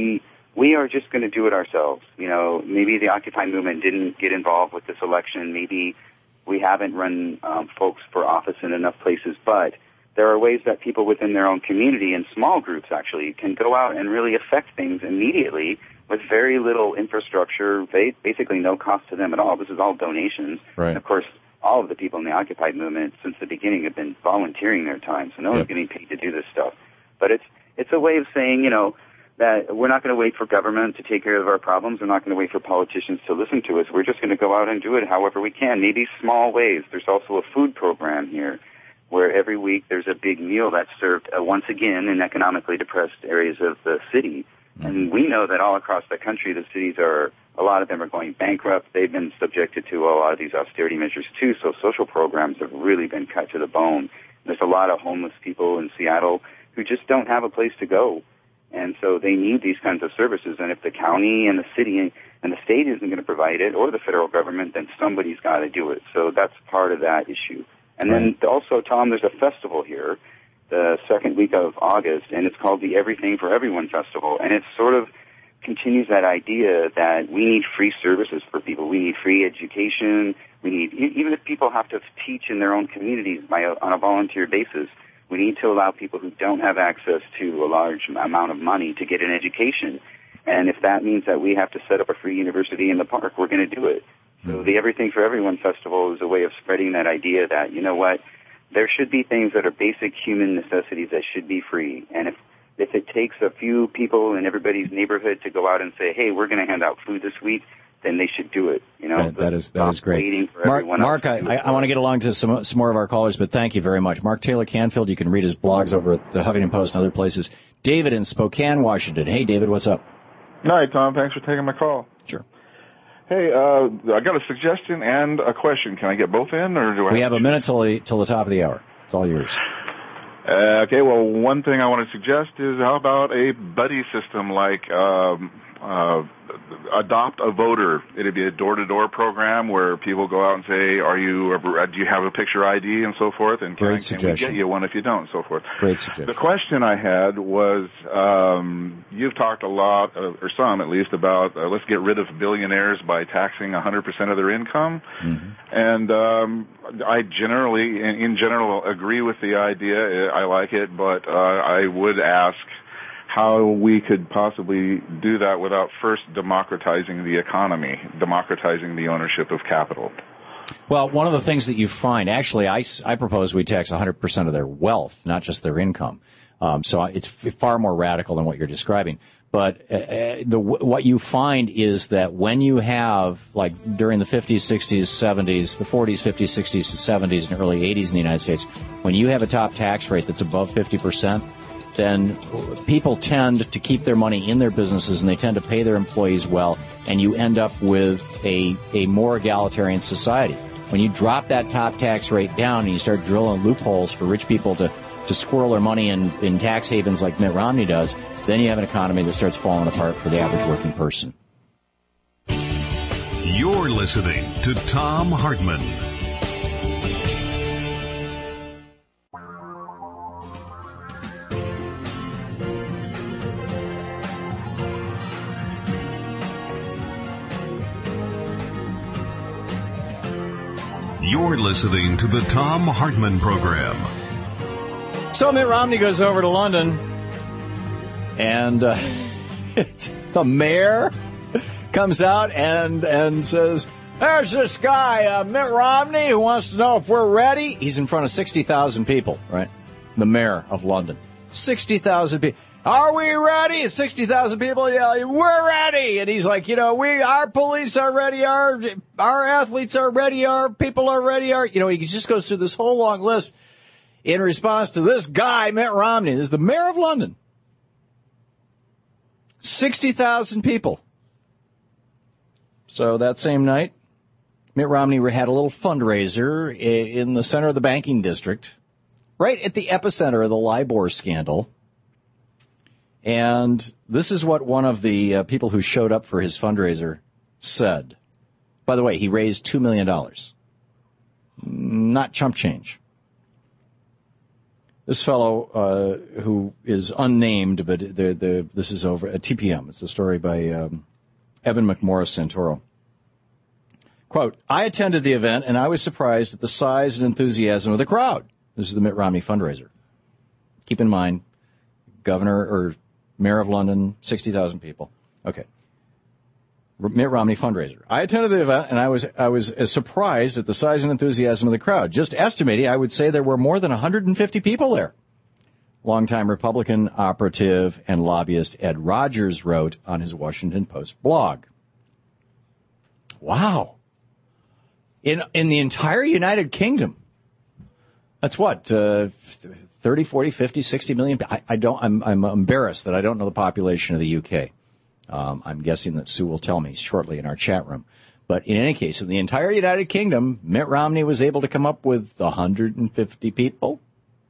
we are just going to do it ourselves. You know, maybe the Occupy movement didn't get involved with this election. Maybe we haven't run um, folks for office in enough places, but there are ways that people within their own community and small groups actually can go out and really affect things immediately with very little infrastructure, basically no cost to them at all. This is all donations. Right. And of course, all of the people in the Occupy movement since the beginning have been volunteering their time, so no one's getting paid to do this stuff. But it's it's a way of saying, you know, that we're not going to wait for government to take care of our problems. We're not going to wait for politicians to listen to us. We're just going to go out and do it however we can, maybe small ways. There's also a food program here where every week there's a big meal that's served uh, once again in economically depressed areas of the city. And we know that all across the country, the cities are, a lot of them are going bankrupt. They've been subjected to a lot of these austerity measures too, so social programs have really been cut to the bone. There's a lot of homeless people in Seattle who just don't have a place to go. And so they need these kinds of services. And if the county and the city and the state isn't going to provide it, or the federal government, then somebody's got to do it. So that's part of that issue. And then also, Tom, there's a festival here the second week of August, and it's called the Everything for Everyone Festival. And it sort of continues that idea that we need free services for people. We need free education. We need, even if people have to teach in their own communities by a, on a volunteer basis, we need to allow people who don't have access to a large amount of money to get an education. And if that means that we have to set up a free university in the park, we're going to do it. So the Everything for Everyone Festival is a way of spreading that idea that, you know what, there should be things that are basic human necessities that should be free. And if if it takes a few people in everybody's neighborhood to go out and say, hey, we're going to hand out food this week, then they should do it. You know, that, that is that is great. Mark, Mark I, I, I want to get along to some, some more of our callers, but thank you very much. Mark Taylor Canfield, you can read his blogs over at the Huffington Post and other places. David in Spokane, Washington. Hey, David, what's up? Hi, Tom. Thanks for taking my call. Sure. Hey, uh, I got a suggestion and a question. Can I get both in, or do I? We have a minute till the, till the top of the hour. It's all yours. Uh, okay, well, one thing I want to suggest is how about a buddy system like um, uh, Adopt a Voter? It'd be a door-to-door program where people go out and say, "Are you? Do you have a picture I D?" and so forth, and can, can we get you one if you don't, and so forth. Great suggestion. The question I had was, um, you've talked a lot, uh, or some at least, about uh, let's get rid of billionaires by taxing one hundred percent of their income, mm-hmm. and um, I generally, in, in general, agree with the idea. I like it, but uh, I would ask how we could possibly do that without first democratizing the economy, democratizing the ownership of capital. Well, one of the things that you find, actually, I, I propose we tax one hundred percent of their wealth, not just their income. Um, so it's far more radical than what you're describing. But uh, the, what you find is that when you have, like during the fifties, sixties, seventies, the forties, fifties, sixties, seventies, and early eighties in the United States, when you have a top tax rate that's above fifty percent, then people tend to keep their money in their businesses and they tend to pay their employees well, and you end up with a, a more egalitarian society. When you drop that top tax rate down and you start drilling loopholes for rich people to, to squirrel their money in, in tax havens like Mitt Romney does, then you have an economy that starts falling apart for the average working person. You're listening to Thom Hartmann. You're listening to the Thom Hartmann Program. So Mitt Romney goes over to London, and uh, the mayor comes out and, and says, there's this guy, uh, Mitt Romney, who wants to know if we're ready. He's in front of sixty thousand people, right? The mayor of London. sixty thousand people. Are we ready? sixty thousand people yell, we're ready. And he's like, you know, we, our police are ready, our, our athletes are ready, our people are ready, our, you know, he just goes through this whole long list in response to this guy, Mitt Romney. This is the mayor of London. sixty thousand people. So that same night, Mitt Romney had a little fundraiser in the center of the banking district, right at the epicenter of the LIBOR scandal. And this is what one of the uh, people who showed up for his fundraiser said. By the way, he raised two million dollars. Not chump change. This fellow uh, who is unnamed, but the, the, this is over at T P M. It's a story by um, Evan McMorris Santoro. Quote, I attended the event, and I was surprised at the size and enthusiasm of the crowd. This is the Mitt Romney fundraiser. Keep in mind, governor or mayor of London, sixty thousand people. Okay. Mitt Romney fundraiser. I attended the event, and I was I was as surprised at the size and enthusiasm of the crowd. Just estimating, I would say there were more than one hundred fifty people there. Longtime Republican operative and lobbyist Ed Rogers wrote on his Washington Post blog. Wow. In in the entire United Kingdom, that's what, uh, thirty, forty, fifty, sixty million? I, I don't, I'm, I'm embarrassed that I don't know the population of the U K. Um, I'm guessing that Sue will tell me shortly in our chat room. But in any case, in the entire United Kingdom, Mitt Romney was able to come up with one hundred fifty people.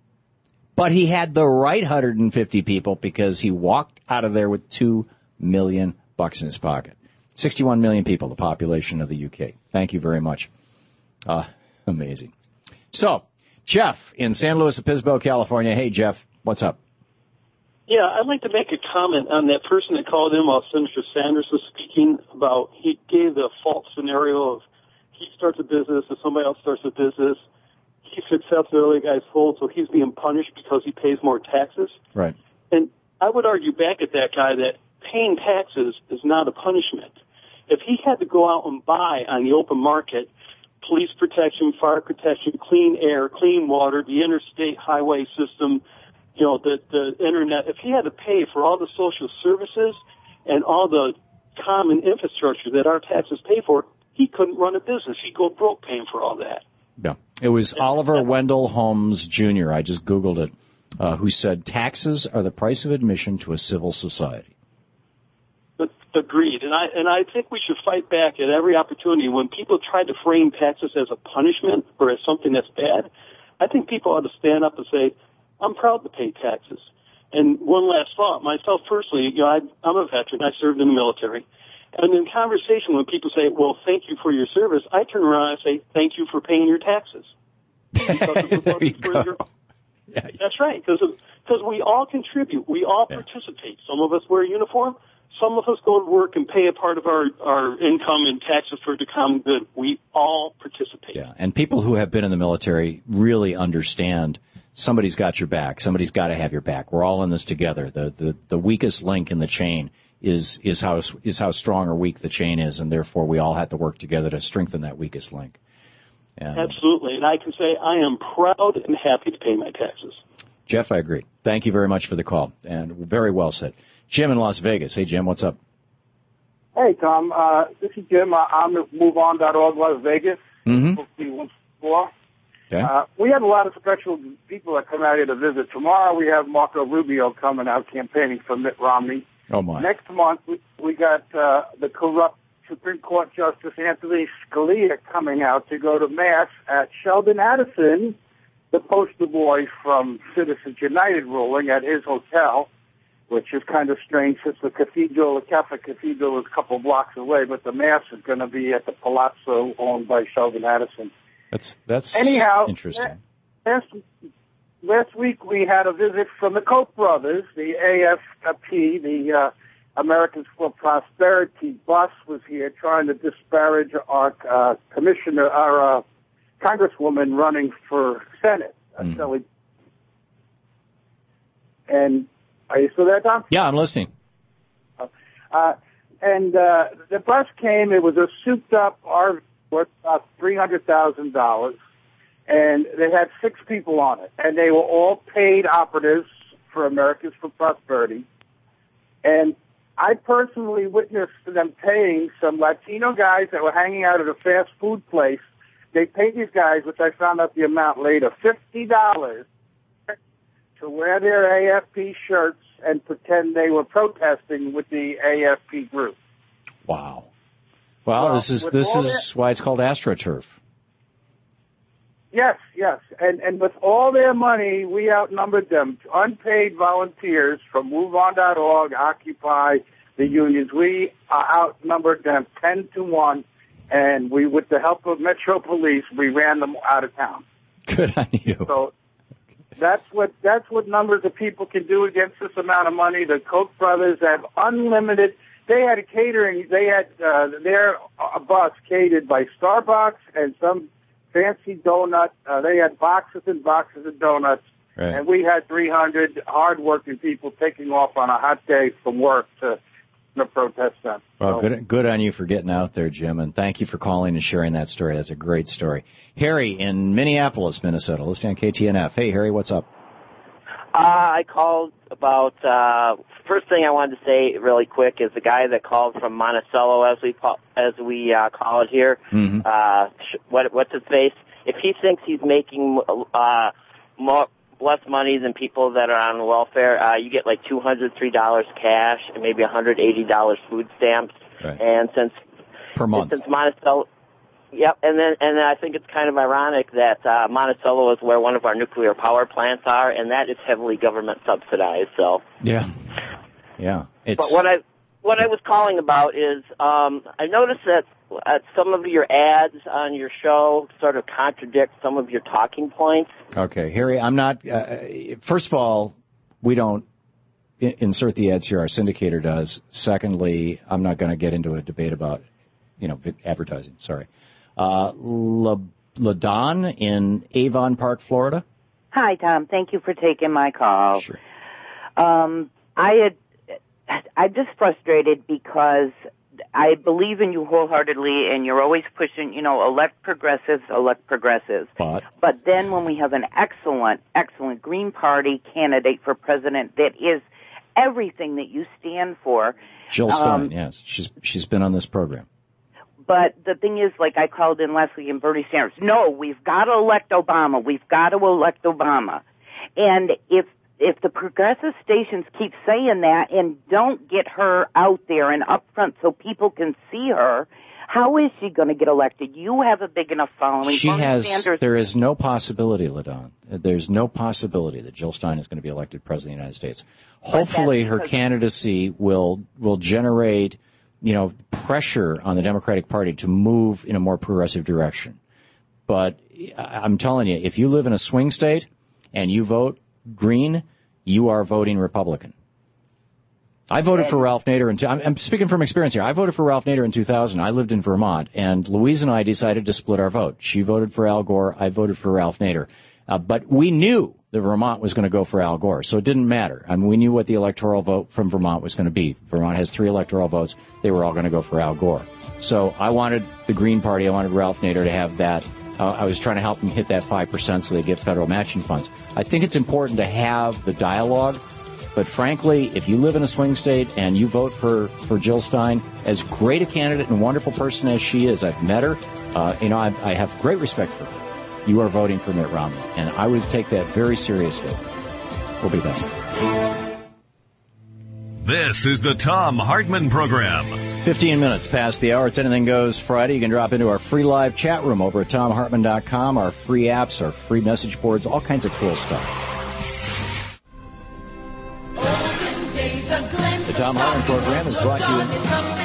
But he had the right one hundred fifty people because he walked out of there with two million bucks in his pocket. sixty-one million people, the population of the U K. Thank you very much. Uh, amazing. So, Jeff in San Luis Obispo, California. Hey, Jeff, what's up? Yeah, I'd like to make a comment on that person that called in while Senator Sanders was speaking about he gave the false scenario of he starts a business and somebody else starts a business. He's successful, the other guy's sold, so he's being punished because he pays more taxes. Right. And I would argue back at that guy that paying taxes is not a punishment. If he had to go out and buy on the open market police protection, fire protection, clean air, clean water, the interstate highway system, you know, the, the internet, if he had to pay for all the social services and all the common infrastructure that our taxes pay for, he couldn't run a business. He'd go broke paying for all that. Yeah. It was Oliver Wendell Holmes Junior I just Googled it, uh, who said taxes are the price of admission to a civil society. Agreed. And I, and I think we should fight back at every opportunity. When people try to frame taxes as a punishment or as something that's bad, I think people ought to stand up and say, I'm proud to pay taxes. And one last thought, myself personally, you know, I, I'm a veteran. I served in the military. And in conversation, when people say, well, thank you for your service, I turn around and say, thank you for paying your taxes. There you go. Your, yeah. That's right, because because we all contribute. We all yeah. participate. Some of us wear a uniform. Some of us go to work and pay a part of our, our income in taxes for the common good. We all participate. Yeah, and people who have been in the military really understand somebody's got your back. Somebody's got to have your back. We're all in this together. The the, the weakest link in the chain is is how is how strong or weak the chain is, and therefore we all have to work together to strengthen that weakest link. And absolutely, and I can say I am proud and happy to pay my taxes. Jeff, I agree. Thank you very much for the call, and very well said. Jim in Las Vegas. Hey, Jim, what's up? Hey, Tom. Uh, this is Jim. Uh, I'm at move on dot org, Las Vegas. Mm-hmm. Okay. Uh, we have a lot of special people that come out here to visit. Tomorrow we have Marco Rubio coming out campaigning for Mitt Romney. Oh, my. Next month we, we got uh, the corrupt Supreme Court Justice Anthony Scalia coming out to go to Mass at Sheldon Addison, the poster boy from Citizens United ruling, at his hotel, which is kind of strange since the cathedral, the Catholic cathedral, is a couple blocks away, but the Mass is going to be at the Palazzo owned by Sheldon Addison. That's that's Anyhow, interesting. Last, last week we had a visit from the Koch brothers, the A F P, the uh, Americans for Prosperity bus was here trying to disparage our uh, commissioner, our uh, congresswoman running for Senate, mm. Shelley. And are you still there, Tom? Yeah, I'm listening. Uh, and uh, the bus came. It was a souped-up R V worth about three hundred thousand dollars, and they had six people on it, and they were all paid operatives for Americans for Prosperity. And I personally witnessed them paying some Latino guys that were hanging out at a fast food place. They paid these guys, which I found out the amount later, fifty dollars to wear their A F P shirts and pretend they were protesting with the A F P group. Wow. Well, well this is this is their, why it's called AstroTurf. Yes, yes. And and with all their money, we outnumbered them. Unpaid volunteers from move on dot org, Occupy, the unions. We uh, outnumbered them ten to one, and we, with the help of Metro Police, we ran them out of town. Good on you. So, That's what that's what numbers of people can do against this amount of money. The Koch brothers have unlimited. They had a catering. They had uh, their uh, bus catered by Starbucks and some fancy donut. Uh, they had boxes and boxes of donuts, right. And we had three hundred hardworking people taking off on a hot day from work to, to protest them. Well, so, good good on you for getting out there, Jim, and thank you for calling and sharing that story. That's a great story. Harry in Minneapolis, Minnesota, listening on K T N F. Hey, Harry, what's up? Uh, I called about, uh, first thing I wanted to say really quick is the guy that called from Monticello, as we call, as we, uh, call it here, mm-hmm. uh, what, what's his face? If he thinks he's making, uh, more, less money than people that are on welfare, uh, you get like two hundred three dollars cash and maybe one hundred eighty dollars food stamps. Right. And since, per month. Since Monticello, Yep, and then and then I think it's kind of ironic that uh, Monticello is where one of our nuclear power plants are, and that is heavily government subsidized. So yeah, yeah. It's... But what I what I was calling about is um, I noticed that uh, some of your ads on your show sort of contradict some of your talking points. Okay, Harry, I'm not. Uh, first of all, we don't I- insert the ads here. Our syndicator does. Secondly, I'm not going to get into a debate about you know advertising. Sorry. Uh, LaDon in Avon Park, Florida. Hi, Tom. Thank you for taking my call. Sure. Um, I had, I'm just frustrated because I believe in you wholeheartedly, and you're always pushing, you know, elect progressives, elect progressives. But, but then when we have an excellent, excellent Green Party candidate for president that is everything that you stand for. Jill Stein, um, yes. She's she's been on this program. But the thing is, like I called in last week in Bernie Sanders, no, we've got to elect Obama. We've got to elect Obama. And if if the progressive stations keep saying that and don't get her out there and up front so people can see her, how is she going to get elected? You have a big enough following. She Bernie has, Sanders, there is no possibility, LaDon. There's no possibility that Jill Stein is going to be elected president of the United States. Hopefully her candidacy will will generate, you know, pressure on the Democratic Party to move in a more progressive direction. But I'm telling you, if you live in a swing state and you vote Green, you are voting Republican. I voted for Ralph Nader, in, I'm, I'm speaking from experience here. I voted for Ralph Nader in two thousand. I lived in Vermont, and Louise and I decided to split our vote. She voted for Al Gore. I voted for Ralph Nader. Uh, but we knew that Vermont was going to go for Al Gore, so it didn't matter. I mean, we knew what the electoral vote from Vermont was going to be. Vermont has three electoral votes. They were all going to go for Al Gore. So I wanted the Green Party, I wanted Ralph Nader to have that. Uh, I was trying to help them hit that five percent so they get federal matching funds. I think it's important to have the dialogue. But frankly, if you live in a swing state and you vote for, for Jill Stein, as great a candidate and wonderful person as she is, I've met her, uh, you know, I, I have great respect for her. You are voting for Mitt Romney, and I would take that very seriously. We'll be back. This is the Thom Hartmann Program. Fifteen minutes past the hour. It's Anything Goes Friday. You can drop into our free live chat room over at thom hartmann dot com, our free apps, our free message boards, all kinds of cool stuff. The Thom Hartmann Program is brought to you in...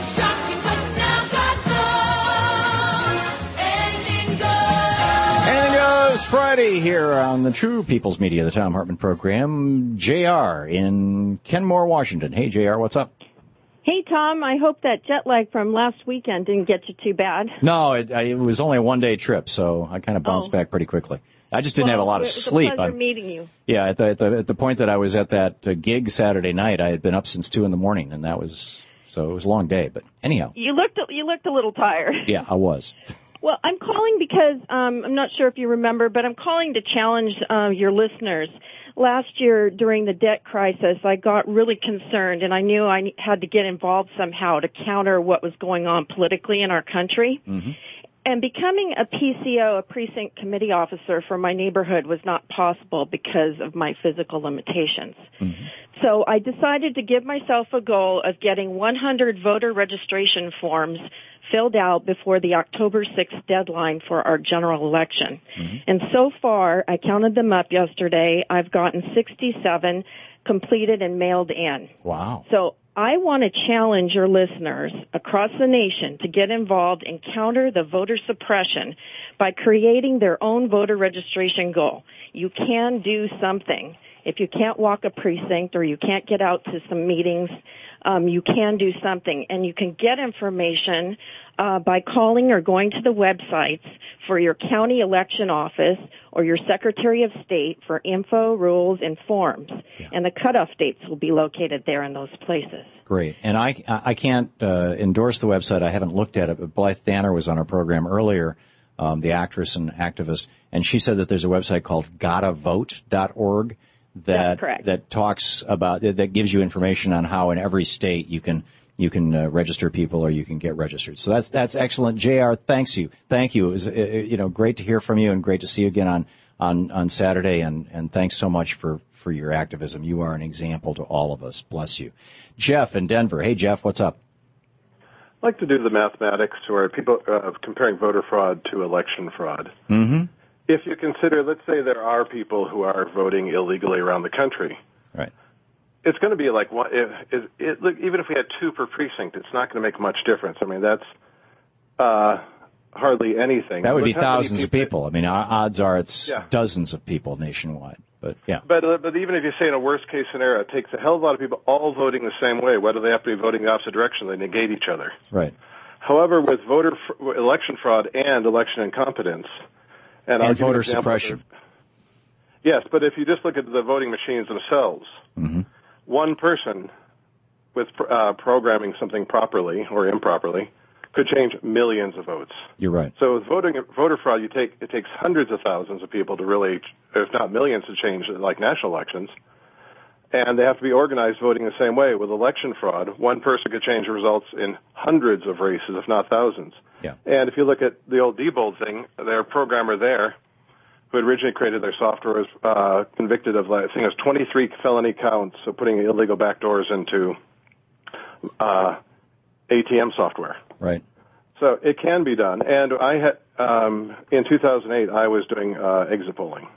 Anything Goes Friday here on the True People's Media, the Thom Hartmann Program. J R in Kenmore, Washington. Hey, J R, what's up? Hey, Tom, I hope that jet lag from last weekend didn't get you too bad. No, it, I, it was only a one-day trip, so I kind of bounced oh. back pretty quickly. I just didn't well, have a lot of it was sleep. a pleasure I'm, meeting you. Yeah, at the, at the at the point that I was at that uh, gig Saturday night, I had been up since two in the morning, and that was so it was a long day. But anyhow, you looked you looked a little tired. Yeah, I was. Well, I'm calling because um, I'm not sure if you remember, but I'm calling to challenge uh, your listeners. Last year, during the debt crisis, I got really concerned, and I knew I had to get involved somehow to counter what was going on politically in our country. Mm-hmm. And becoming a P C O, a precinct committee officer for my neighborhood, was not possible because of my physical limitations. Mm-hmm. So I decided to give myself a goal of getting one hundred voter registration forms filled out before the October sixth deadline for our general election. Mm-hmm. And so far, I counted them up yesterday, I've gotten sixty-seven completed and mailed in. Wow. So I want to challenge your listeners across the nation to get involved and counter the voter suppression by creating their own voter registration goal. You can do something. If you can't walk a precinct or you can't get out to some meetings, um, you can do something. And you can get information uh, by calling or going to the websites for your county election office or your Secretary of State for info, rules, and forms. Yeah. And the cutoff dates will be located there in those places. Great. And I, I can't uh, endorse the website. I haven't looked at it, but Blythe Danner was on our program earlier, um, the actress and activist, and she said that there's a website called gotta vote dot org. That that talks about that gives you information on how in every state you can you can uh, register people or you can get registered. So that's that's excellent. J R, thanks you, thank you. It was uh, you know great to hear from you and great to see you again on on on Saturday. And and thanks so much for for your activism. You are an example to all of us. Bless you, Jeff in Denver. Hey Jeff, what's up? I'd like to do the mathematics where people uh, comparing voter fraud to election fraud. Mm-hmm. If you consider, let's say there are people who are voting illegally around the country. Right. It's going to be like, one, it, it, it, look, even if we had two per precinct, it's not going to make much difference. I mean, that's uh, hardly anything. That would look be thousands people, of people. I mean, odds are it's yeah. dozens of people nationwide. But yeah. But uh, but even if you say in a worst case scenario, it takes a hell of a lot of people all voting the same way. Why do they have to be voting the opposite direction? They negate each other. Right. However, with voter fr- election fraud and election incompetence, and, and voter suppression. Yes, but if you just look at the voting machines themselves, mm-hmm. one person with uh, programming something properly or improperly could change millions of votes. You're right. So with voting, voter fraud, you take it takes hundreds of thousands of people to really, if not millions, to change like national elections. And they have to be organized voting the same way. With election fraud, one person could change the results in hundreds of races, if not thousands. Yeah. And if you look at the old Diebold thing, their programmer there, who had originally created their software, was uh, convicted of, I think it was twenty-three felony counts of putting illegal backdoors into uh, A T M software. Right. So it can be done. And I had, um, in two thousand eight, I was doing uh, exit polling.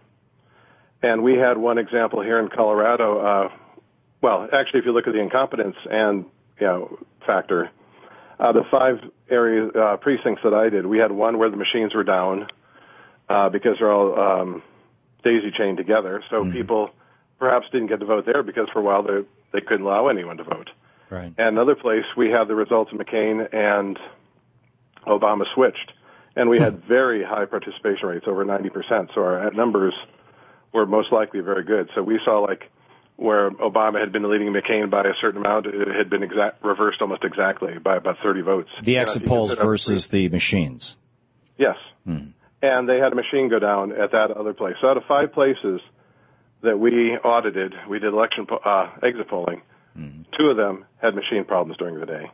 And we had one example here in Colorado. Uh, well, actually, if you look at the incompetence and you know factor, out of five area uh, precincts that I did, we had one where the machines were down uh, because they're all um, daisy chained together. So mm-hmm. people perhaps didn't get to vote there because for a while they they couldn't allow anyone to vote. Right. And another place, we had the results of McCain and Obama switched, and we had very high participation rates, over ninety percent. So our numbers were most likely very good. So we saw like where Obama had been leading McCain by a certain amount, it had been exact, reversed almost exactly by about thirty votes. The exit polls versus the machines. Yes. Hmm. And they had a machine go down at that other place. So out of five places that we audited, we did election po- uh, exit polling, hmm. two of them had machine problems during the day.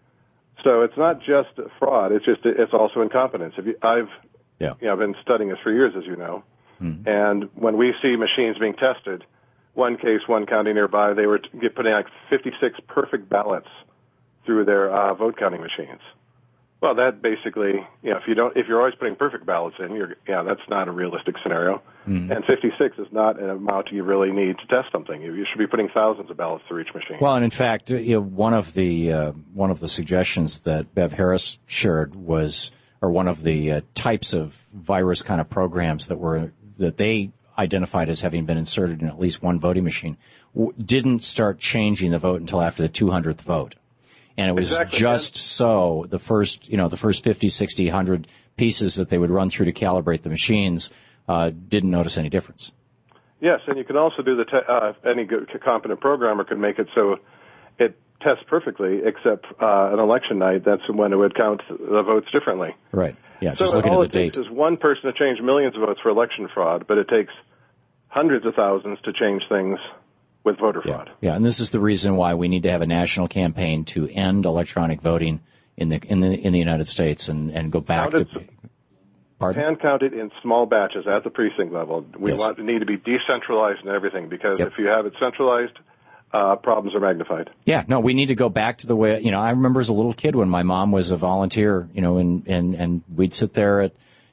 So it's not just fraud, it's just, it's also incompetence. If you, I've, yeah. you know, I've been studying this for years, as you know. Mm-hmm. And when we see machines being tested, one case, one county nearby, they were t- putting like fifty-six perfect ballots through their uh, vote counting machines. Well, that basically, you know, if you don't, if you're always putting perfect ballots in, you're, yeah, that's not a realistic scenario. Mm-hmm. And fifty-six is not an amount you really need to test something. You, you should be putting thousands of ballots through each machine. Well, and in fact, you know, one of the uh, one of the suggestions that Bev Harris shared was, or one of the uh, types of virus kind of programs that were that they identified as having been inserted in at least one voting machine, w- didn't start changing the vote until after the two hundredth vote. And it was exactly. just so the first, you know, the first fifty, sixty, one hundred pieces that they would run through to calibrate the machines uh, didn't notice any difference. Yes, and you can also do the te- uh, any good competent programmer could make it so it tests perfectly, except uh, an election night. That's when it would count the votes differently. Right. Yeah. So just looking all at the it date. takes is one person to change millions of votes for election fraud, but it takes hundreds of thousands to change things with voter yeah. fraud. Yeah, and this is the reason why we need to have a national campaign to end electronic voting in the in the in the United States and, and go back Counted, to. Pardon? Hand counted in small batches at the precinct level. We Yes. want need to be decentralized and everything because Yep. if you have it centralized, uh, problems are magnified. Yeah, no, we need to go back to the way, you know, I remember as a little kid when my mom was a volunteer, you know, and, and, and we'd sit there at,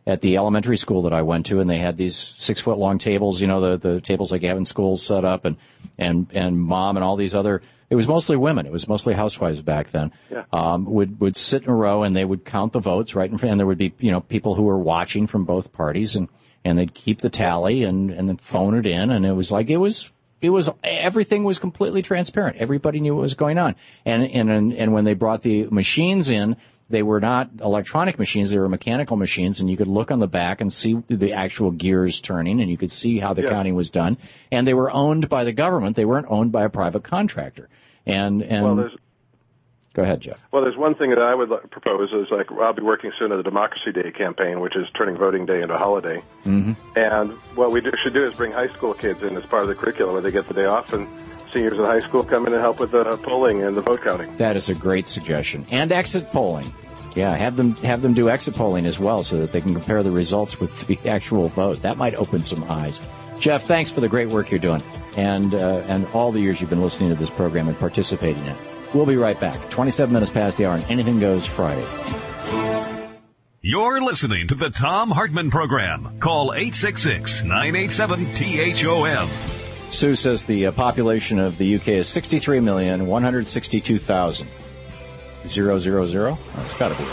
at the elementary school that I went to, and they had these six-foot-long tables, you know, the, the tables like you have in schools set up, and, and, and mom and all these other, it was mostly women, it was mostly housewives back then, Yeah. um, would, would sit in a row, and they would count the votes right in front, and there would be, you know, people who were watching from both parties, and, and they'd keep the tally and, and then phone it in, and it was like, it was, it was, everything was completely transparent. Everybody knew what was going on. And, and, and when they brought the machines in, they were not electronic machines, they were mechanical machines, and you could look on the back and see the actual gears turning, and you could see how the Yeah. counting was done. And they were owned by the government. They weren't owned by a private contractor. And, and Well, there's go ahead, Jeff. Well, there's one thing that I would li- propose is like I'll be working soon at the Democracy Day campaign, which is turning voting day into a holiday. Mm-hmm. And what we do, should do is bring high school kids in as part of the curriculum where they get the day off, and seniors in high school come in and help with the polling and the vote counting. That is a great suggestion. And exit polling. Yeah, have them have them do exit polling as well so that they can compare the results with the actual vote. That might open some eyes. Jeff, thanks for the great work you're doing and uh, and all the years you've been listening to this program and participating in it. We'll be right back. twenty-seven minutes past the hour and Anything Goes Friday. You're listening to the Thom Hartmann Program. Call eight six six, nine eight seven, T H O M. Sue says the uh, population of the U K is sixty-three million, one hundred sixty-two thousand. Zero, zero, zero? Oh, it's got to be.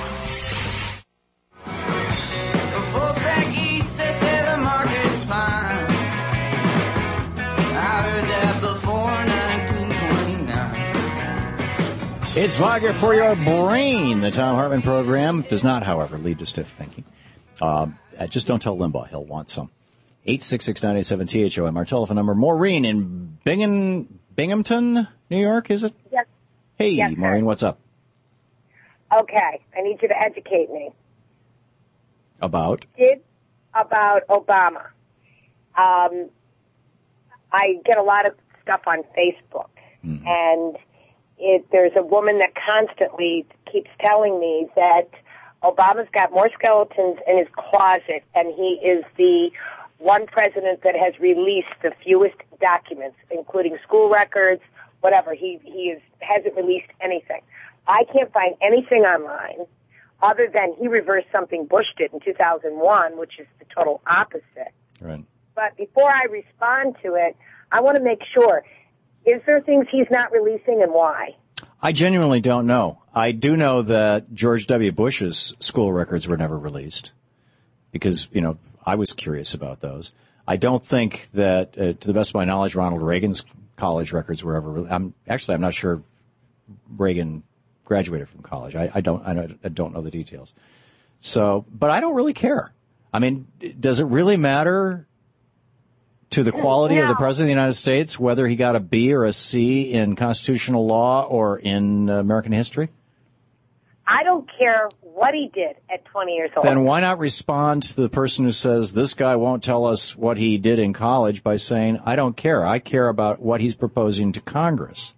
It's Wagner for your brain. The Thom Hartmann Program does not, however, lead to stiff thinking. Um, just don't tell Limbaugh. He'll want some. eight six six, nine eight seven, T H O M. Our telephone number. Maureen in Bingham, Binghamton, New York, is it? Yes. Hey, Yes, Maureen, what's up? Okay, I need you to educate me. About? Did about Obama. Um, I get a lot of stuff on Facebook, mm-hmm. and it, there's a woman that constantly keeps telling me that Obama's got more skeletons in his closet, and he is the one president that has released the fewest documents, including school records, whatever. He he is, hasn't released anything. I can't find anything online other than he reversed something Bush did in two thousand one, which is the total opposite. Right. But before I respond to it, I want to make sure, is there things he's not releasing and why? I genuinely don't know. I do know that George W. Bush's school records were never released because, you know, I was curious about those. I don't think that, uh, to the best of my knowledge, Ronald Reagan's college records were ever released. I'm, actually, I'm not sure Reagan graduated from college. I, I don't I don't, I don't know the details. So, but I don't really care. I mean, does it really matter to the quality no. of the President of the United States whether he got a B or a C in constitutional law or in American history? I don't care what he did at twenty years old. Then why not respond to the person who says, this guy won't tell us what he did in college by saying, I don't care. I care about what he's proposing to Congress.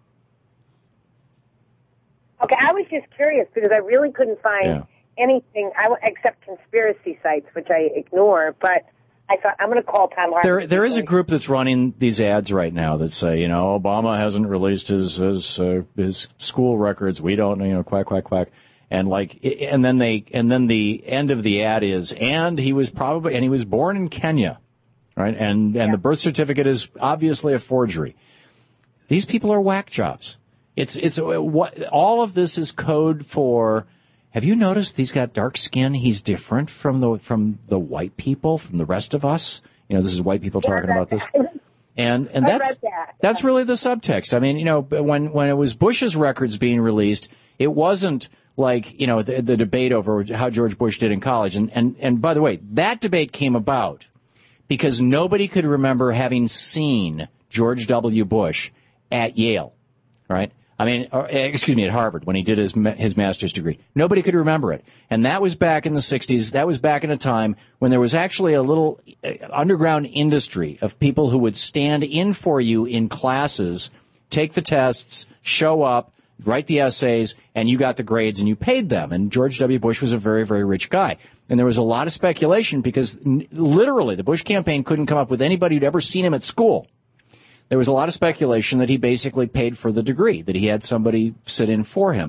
Okay, I was just curious because I really couldn't find Yeah. anything I, except conspiracy sites, which I ignore, but I thought I'm going to call Thom Hartmann. There, there is a group that's running these ads right now that say, you know, Obama hasn't released his his, uh, his school records. We don't, you know, quack quack quack, and like, and then they, and then the end of the ad is, and he was probably, and he was born in Kenya, right? And and Yeah. the birth certificate is obviously a forgery. These people are whack jobs. It's it's what all of this is code for. Have you noticed he's got dark skin? He's different from the from the white people, from the rest of us. You know, this is white people Yeah, talking about this. And and I that's read that. that's really the subtext. I mean, you know, when when it was Bush's records being released, it wasn't like, you know, the, the debate over how George Bush did in college. And, and and by the way, that debate came about because nobody could remember having seen George W. Bush at Yale, right? I mean, or, excuse me, at Harvard when he did his his master's degree. Nobody could remember it. And that was back in the sixties. That was back in a time when there was actually a little underground industry of people who would stand in for you in classes, take the tests, show up, write the essays, and you got the grades and you paid them. And George W. Bush was a very, very rich guy. And there was a lot of speculation because literally the Bush campaign couldn't come up with anybody who'd ever seen him at school. There was a lot of speculation that he basically paid for the degree, that he had somebody sit in for him.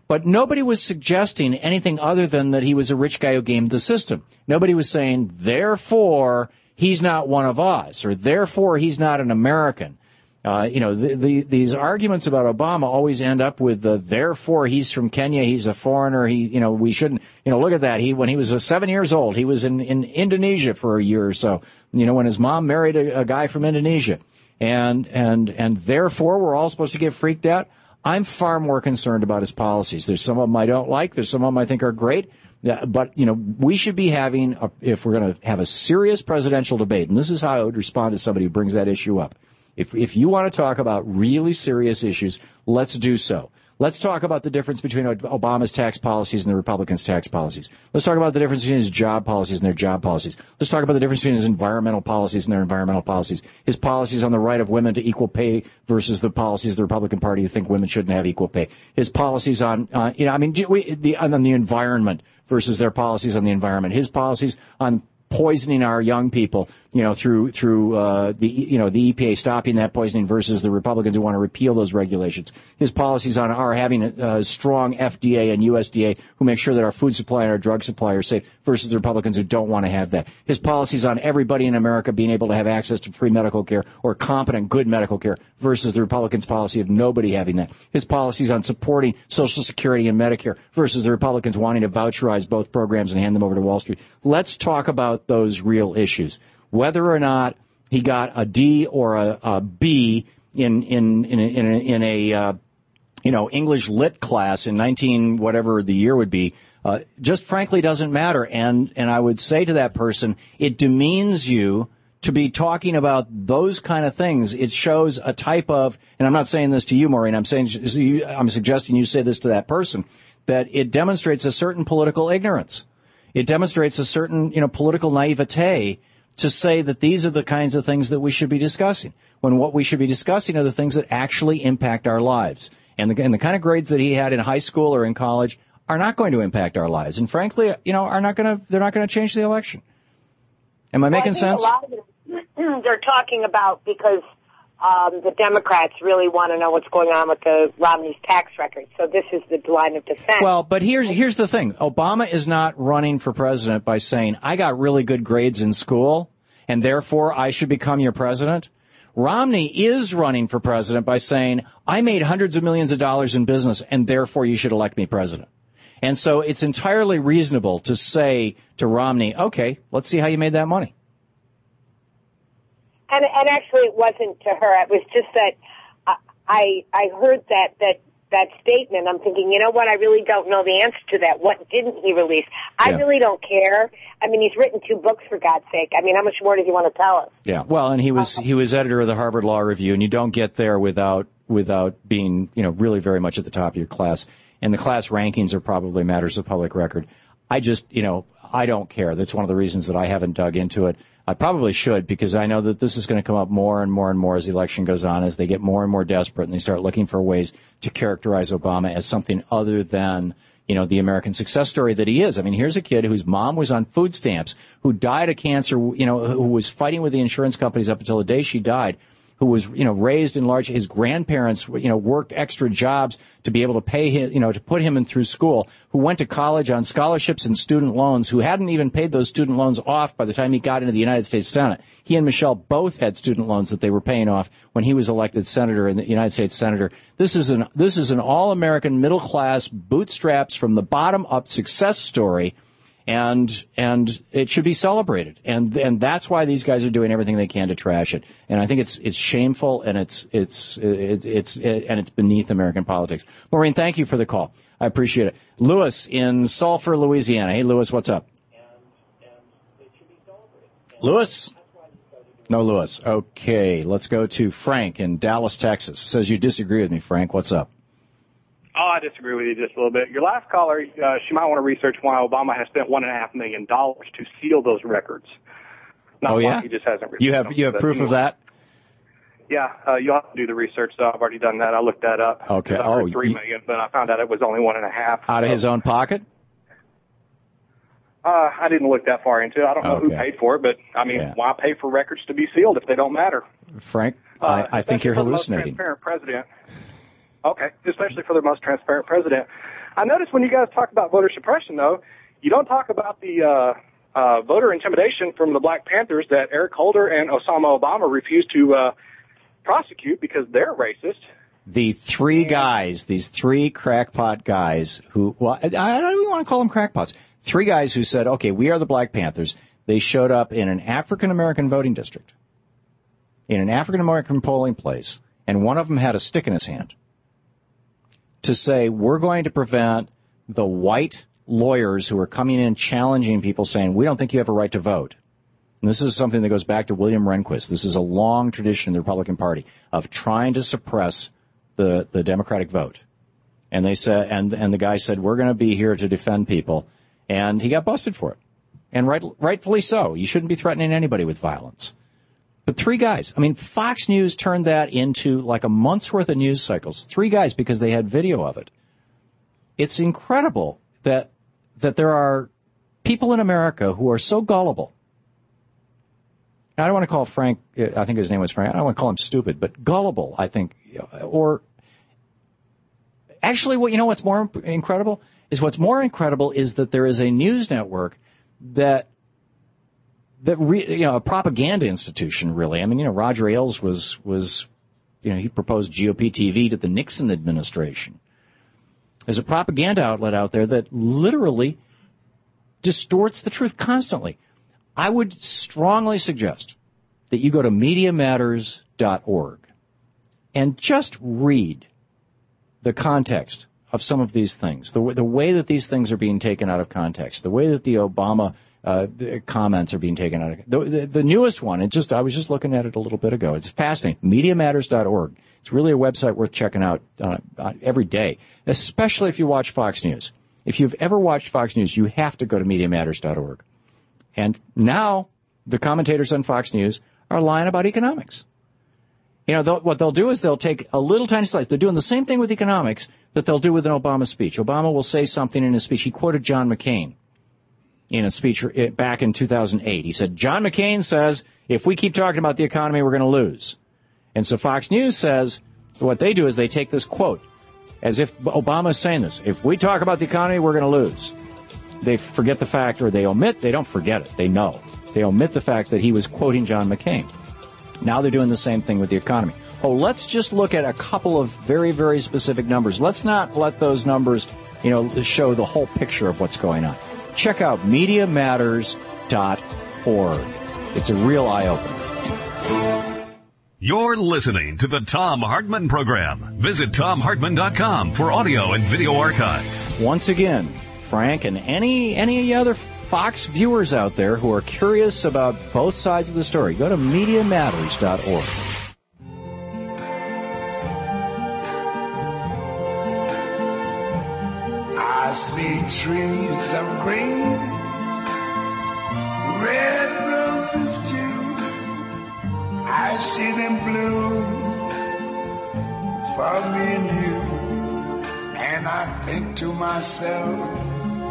But nobody was suggesting anything other than that he was a rich guy who gamed the system. Nobody was saying, therefore, he's not one of us, or therefore, he's not an American. Uh, you know, the, the, these arguments about Obama always end up with the, therefore, he's from Kenya, he's a foreigner, he, you know, we shouldn't, you know, look at that. He, when he was uh, seven years old, he was in, in Indonesia for a year or so, you know, when his mom married a, a guy from Indonesia. And, and, and therefore, we're all supposed to get freaked out. I'm far more concerned about his policies. There's some of them I don't like. There's some of them I think are great. But, you know, we should be having, a, if we're going to have a serious presidential debate, and this is how I would respond to somebody who brings that issue up. If, if you want to talk about really serious issues, let's do so. Let's talk about the difference between Obama's tax policies and the Republicans' tax policies. Let's talk about the difference between his job policies and their job policies. Let's talk about the difference between his environmental policies and their environmental policies. His policies on the right of women to equal pay versus the policies of the Republican Party who think women shouldn't have equal pay. His policies on, uh, you know, I mean, we, the, on the environment versus their policies on the environment. His policies on poisoning our young people, you know, through through uh, the you know the E P A stopping that poisoning versus the Republicans who want to repeal those regulations. His policies on our having a, a strong F D A and U S D A who make sure that our food supply and our drug supply are safe versus the Republicans who don't want to have that. His policies on everybody in America being able to have access to free medical care or competent, good medical care versus the Republicans' policy of nobody having that. His policies on supporting Social Security and Medicare versus the Republicans wanting to voucherize both programs and hand them over to Wall Street. Let's talk about those real issues. Whether or not he got a D or a, a B in in in a, in a, in a uh, you know English lit class in nineteen whatever the year would be, uh, just frankly doesn't matter. And and I would say to that person, it demeans you to be talking about those kind of things. It shows a type of, and I'm not saying this to you, Maureen. I'm saying I'm suggesting you say this to that person, that it demonstrates a certain political ignorance. It demonstrates a certain you know political naivete to say that these are the kinds of things that we should be discussing, when what we should be discussing are the things that actually impact our lives. And the, and the kind of grades that he had in high school or in college are not going to impact our lives. And frankly, you know, are not going to, they're not going to change the election. Am I making well, I think sense? A lot of it, they're talking about because um, the Democrats really want to know what's going on with the Romney's tax record. So this is the line of defense. Well, but here's here's the thing. Obama is not running for president by saying, I got really good grades in school, and therefore I should become your president. Romney is running for president by saying, I made hundreds of millions of dollars in business, and therefore you should elect me president. And so it's entirely reasonable to say to Romney, okay, let's see how you made that money. And, and actually, it wasn't to her. It was just that I I heard that that that statement. I'm thinking, you know what? I really don't know the answer to that. What didn't he release? I yeah. really don't care. I mean, he's written two books, for God's sake. I mean, how much more does he want to tell us? Yeah. Well, and he was he was editor of the Harvard Law Review, and you don't get there without without being you know really very much at the top of your class. And the class rankings are probably matters of public record. I just you know I don't care. That's one of the reasons that I haven't dug into it. I probably should, because I know that this is going to come up more and more and more as the election goes on, as they get more and more desperate and they start looking for ways to characterize Obama as something other than, you know, the American success story that he is. I mean, here's a kid whose mom was on food stamps, who died of cancer, you know, who was fighting with the insurance companies up until the day she died, who was, you know, raised in large, his grandparents, you know, worked extra jobs to be able to pay him, you know, to put him in through school, who went to college on scholarships and student loans, who hadn't even paid those student loans off by the time he got into the United States Senate. He and Michelle both had student loans that they were paying off when he was elected senator in the United States Senator. This is an, this is an all-American middle-class bootstraps from the bottom up success story. And and it should be celebrated, and and that's why these guys are doing everything they can to trash it. And I think it's it's shameful, and it's it's it's, it's it, and it's beneath American politics. Maureen, thank you for the call. I appreciate it. Lewis in Sulphur, Louisiana. Hey, Lewis, what's up? Lewis? No, Lewis. Okay, let's go to Frank in Dallas, Texas. Says you disagree with me, Frank. What's up? Oh, I disagree with you just a little bit. Your last caller, uh, she might want to research why Obama has spent one and a half million dollars to seal those records. Not oh yeah, he just hasn't. You have you have proof of that? Yeah, uh, you'll have to do the research. Though I've already done that. I looked that up. Okay. I oh, three you, million, but I found out it was only one and a half. Out of so. his own pocket? Uh, I didn't look that far into it. I don't know okay. who paid for it, but I mean, yeah. why pay for records to be sealed if they don't matter? Frank, uh, I, I think you're for hallucinating. The most transparent president. Okay, especially for the most transparent president. I noticed when you guys talk about voter suppression, though, you don't talk about the uh, uh, voter intimidation from the Black Panthers that Eric Holder and Osama Obama refused to uh, prosecute because they're racist. The three guys, these three crackpot guys who, well, I don't even want to call them crackpots. Three guys who said, okay, we are the Black Panthers. They showed up in an African-American voting district, in an African-American polling place, and one of them had a stick in his hand to say, we're going to prevent the white lawyers who are coming in challenging people saying, we don't think you have a right to vote. And this is something that goes back to William Rehnquist. This is a long tradition in the Republican Party of trying to suppress the, the Democratic vote. And they said, and, and the guy said, we're going to be here to defend people. And he got busted for it. And right, rightfully so. You shouldn't be threatening anybody with violence. But three guys. I mean, Fox News turned that into like a month's worth of news cycles. Three guys because they had video of it. It's incredible that that there are people in America who are so gullible. I don't want to call Frank, I think his name was Frank, I don't want to call him stupid, but gullible, I think. Or actually, what you know what's more incredible? Is what's more incredible is that there is a news network that that re, you know, a propaganda institution, really. I mean, you know, Roger Ailes was was you know, he proposed G O P T V to the Nixon administration. There's a propaganda outlet out there that literally distorts the truth constantly. I would strongly suggest that you go to media matters dot org and just read the context of some of these things, the, the way that these things are being taken out of context, the way that the Obama uh, comments are being taken out of the, the, the newest one. It just I was just looking at it a little bit ago. It's fascinating. media matters dot org. It's really a website worth checking out uh, every day, especially if you watch Fox News. If you've ever watched Fox News, you have to go to media matters dot org. And now the commentators on Fox News are lying about economics. You know, they'll, what they'll do is they'll take a little tiny slice. They're doing the same thing with economics that they'll do with an Obama speech. Obama will say something in his speech. He quoted John McCain in a speech back in two thousand eight. He said, John McCain says, if we keep talking about the economy, we're going to lose. And so Fox News says, what they do is they take this quote, as if Obama is saying this. If we talk about the economy, we're going to lose. They forget the fact, or they omit, they don't forget it, they know. They omit the fact that he was quoting John McCain. Now they're doing the same thing with the economy. Oh, let's just look at a couple of very, very specific numbers. Let's not let those numbers, you know, show the whole picture of what's going on. Check out media matters dot org. It's a real eye-opener. You're listening to the Thom Hartmann Program. Visit Thom Hartmann dot com for audio and video archives. Once again, Frank and any any other Fox viewers out there who are curious about both sides of the story, go to media matters dot org. I see trees of green, red roses too. I see them bloom for me and you, and I think to myself,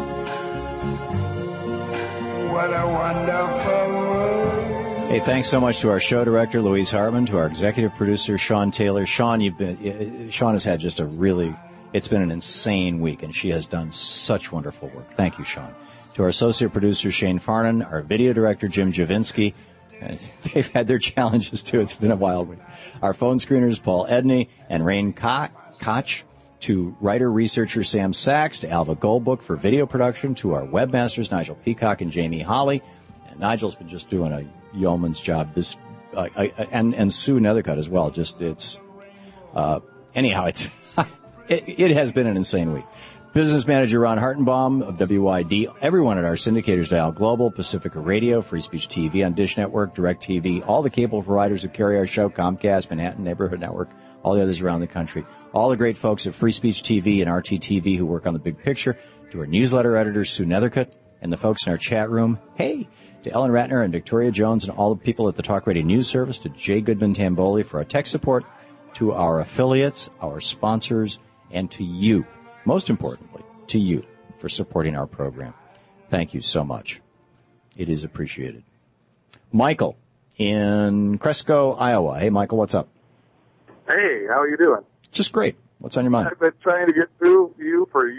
what a wonderful world. Hey, thanks so much to our show director, Louise Hartman, to our executive producer, Sean Taylor. Sean, you've been, Sean has had just a really, it's been an insane week, and she has done such wonderful work. Thank you, Sean. To our associate producer, Shane Farnan, our video director, Jim Javinsky. And they've had their challenges, too. It's been a wild week. Our phone screeners, Paul Edney and Rain Koch. To writer-researcher Sam Sachs, to Alva Goldbook for video production, to our webmasters, Nigel Peacock and Jamie Holly. And Nigel's been just doing a yeoman's job. This uh, I, and, and Sue Nethercutt as well. Just, it's, uh, anyhow, it's, it, it has been an insane week. Business manager Ron Hartenbaum of W Y D, everyone at our syndicators, Dial Global, Pacifica Radio, Free Speech T V on Dish Network, DirecTV, all the cable providers who carry our show, Comcast, Manhattan Neighborhood Network, all the others around the country. All the great folks at Free Speech T V and R T T V who work on the big picture, to our newsletter editors, Sue Nethercutt, and the folks in our chat room. Hey, to Ellen Ratner and Victoria Jones and all the people at the Talk Radio News Service, to Jay Goodman-Tamboli for our tech support, to our affiliates, our sponsors, and to you, most importantly, to you for supporting our program. Thank you so much. It is appreciated. Michael in Cresco, Iowa. Hey, Michael, what's up? Hey, how are you doing? Just great. What's on your mind? I've been trying to get through you for years.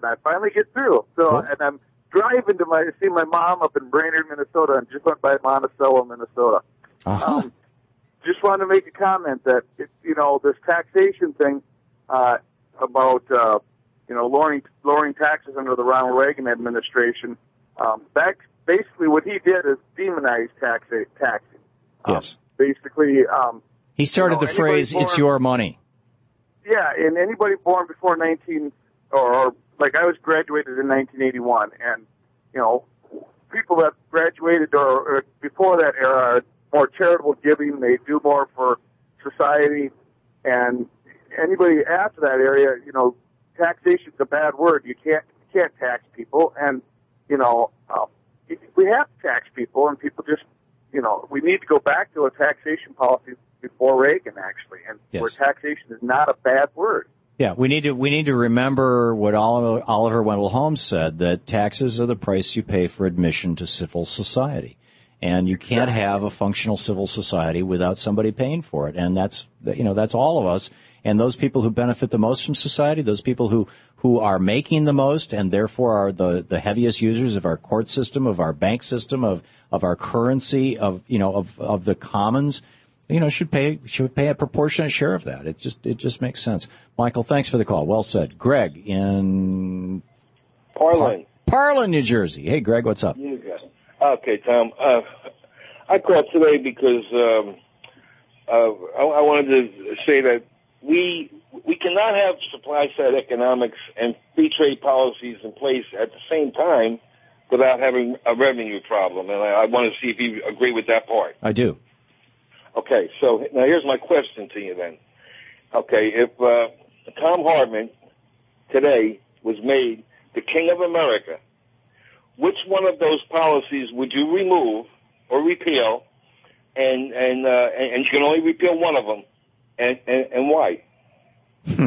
and I finally get through. So, Cool. and I'm driving to my see my mom up in Brainerd, Minnesota, and just went by Monticello, Minnesota. Uh-huh. Um, just wanted to make a comment that it, you know this taxation thing uh, about uh, you know lowering lowering taxes under the Ronald Reagan administration. Um, that basically what he did is demonize tax taxing. Yes. Basically, um, He started you know, the phrase, born, it's your money. Yeah, and anybody born before nineteen, or, or like I was graduated in nineteen eighty-one, and, you know, people that graduated or, or before that era are more charitable giving, they do more for society, and anybody after that area, you know, taxation's a bad word. You can't, you can't tax people, and, you know, uh, we have to tax people, and people just, you know, we need to go back to a taxation policy before Reagan, actually, and Yes. where taxation is not a bad word. Yeah, we need to we need to remember what Oliver, Oliver Wendell Holmes said, that taxes are the price you pay for admission to civil society. And you can't have a functional civil society without somebody paying for it. And that's, you know, that's all of us. And those people who benefit the most from society, those people who, who are making the most and therefore are the, the heaviest users of our court system, of our bank system, of, of our currency, of, you know, of, of the commons, you know, should pay, should pay a proportionate share of that. It just, it just makes sense. Michael, thanks for the call. Well said. Greg in Parlin. Par- Parlin, New Jersey. Hey, Greg, what's up? You got it. Okay, Tom. Uh, I called today because um, uh, I, I wanted to say that we we cannot have supply side economics and free trade policies in place at the same time without having a revenue problem. And I, I want to see if you agree with that part. I do. Okay, so now here's my question to you then. Okay, if uh, Tom Hartman today was made the King of America, which one of those policies would you remove or repeal, and and uh, and, and you can only repeal one of them, and and, and why? Hmm.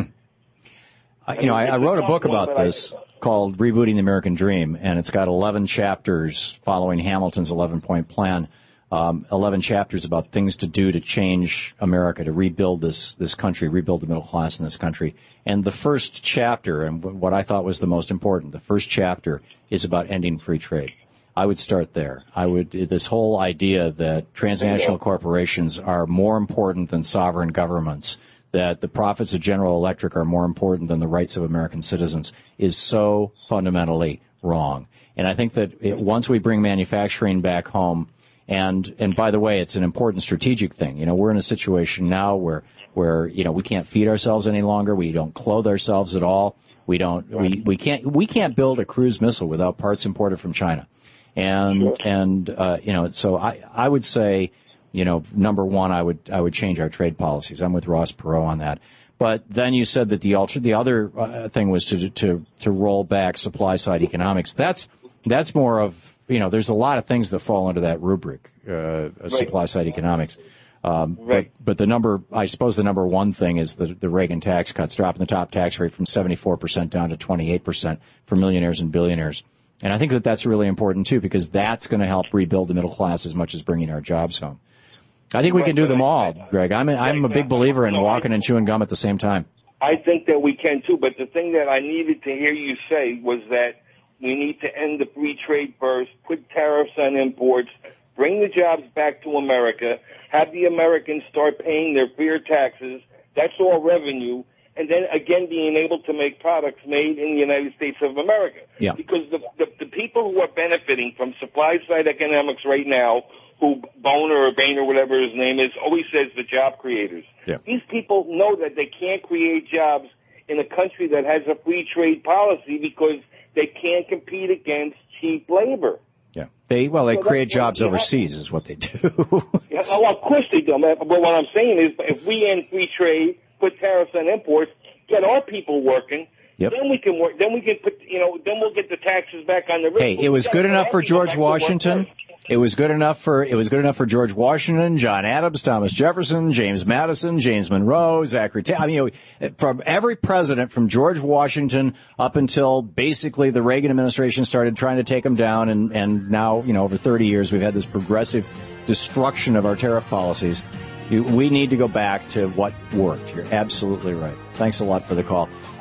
I, you know, I, I wrote a book about this called Rebooting the American Dream, and it's got eleven chapters following Hamilton's eleven-point plan. Um, eleven chapters about things to do to change America, to rebuild this this country, rebuild the middle class in this country. And the first chapter, and what I thought was the most important, the first chapter is about ending free trade. I would start there. I would, this whole idea that transnational corporations are more important than sovereign governments, that the profits of General Electric are more important than the rights of American citizens, is so fundamentally wrong. And I think that it, once we bring manufacturing back home, And, and by the way, it's an important strategic thing. You know, we're in a situation now where, where, you know, we can't feed ourselves any longer. We don't clothe ourselves at all. We don't, we, we can't, we can't build a cruise missile without parts imported from China. And, and, uh, you know, so I, I would say, you know, number one, I would, I would change our trade policies. I'm with Ross Perot on that. But then you said that the ultra, the other uh, thing was to, to, to roll back supply side economics. That's, that's more of, you know, there's a lot of things that fall under that rubric, uh, right. supply side economics. Um, right. but, but the number, I suppose the number one thing is the, the Reagan tax cuts, dropping the top tax rate from seventy-four percent down to twenty-eight percent for millionaires and billionaires. And I think that that's really important too, because that's going to help rebuild the middle class as much as bringing our jobs home. I think we can do them all, Greg. I'm a, I'm a big believer in walking and chewing gum at the same time. I think that we can too, but the thing that I needed to hear you say was that we need to end the free trade first, put tariffs on imports, bring the jobs back to America, have the Americans start paying their fair taxes. That's all revenue. And then, again, being able to make products made in the United States of America. Yeah. Because the, the, the people who are benefiting from supply-side economics right now, who Boner or Boehner, or whatever his name is, always says the job creators. Yeah. These people know that they can't create jobs in a country that has a free trade policy because they can't compete against cheap labor. Yeah. They, well, they so create jobs overseas is what they do. Yeah, well, of course they do. But what I'm saying is if we end free trade, put tariffs on imports, get our people working, yep. then we can work, then we can put, you know, then we'll get the taxes back on the rich. Hey, it was good enough for George Washington. It was good enough for it was good enough for George Washington, John Adams, Thomas Jefferson, James Madison, James Monroe, Zachary Taylor. I mean, you know, from every president from George Washington up until basically the Reagan administration started trying to take them down, and and now, you know, over thirty years we've had this progressive destruction of our tariff policies. We need to go back to what worked. You're absolutely right. Thanks a lot for the call.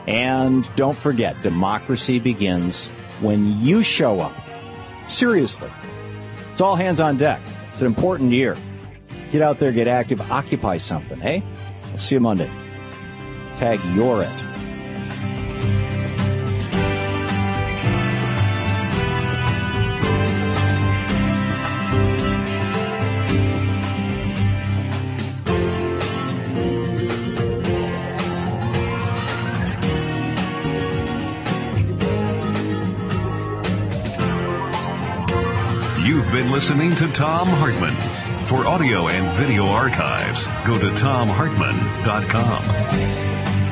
And don't forget, democracy begins when you show up. Seriously. It's all hands on deck. It's an important year. Get out there, get active, occupy something, eh? I'll see you Monday. Tag You're It. You've been listening to Thom Hartmann. For audio and video archives, go to thom hartmann dot com.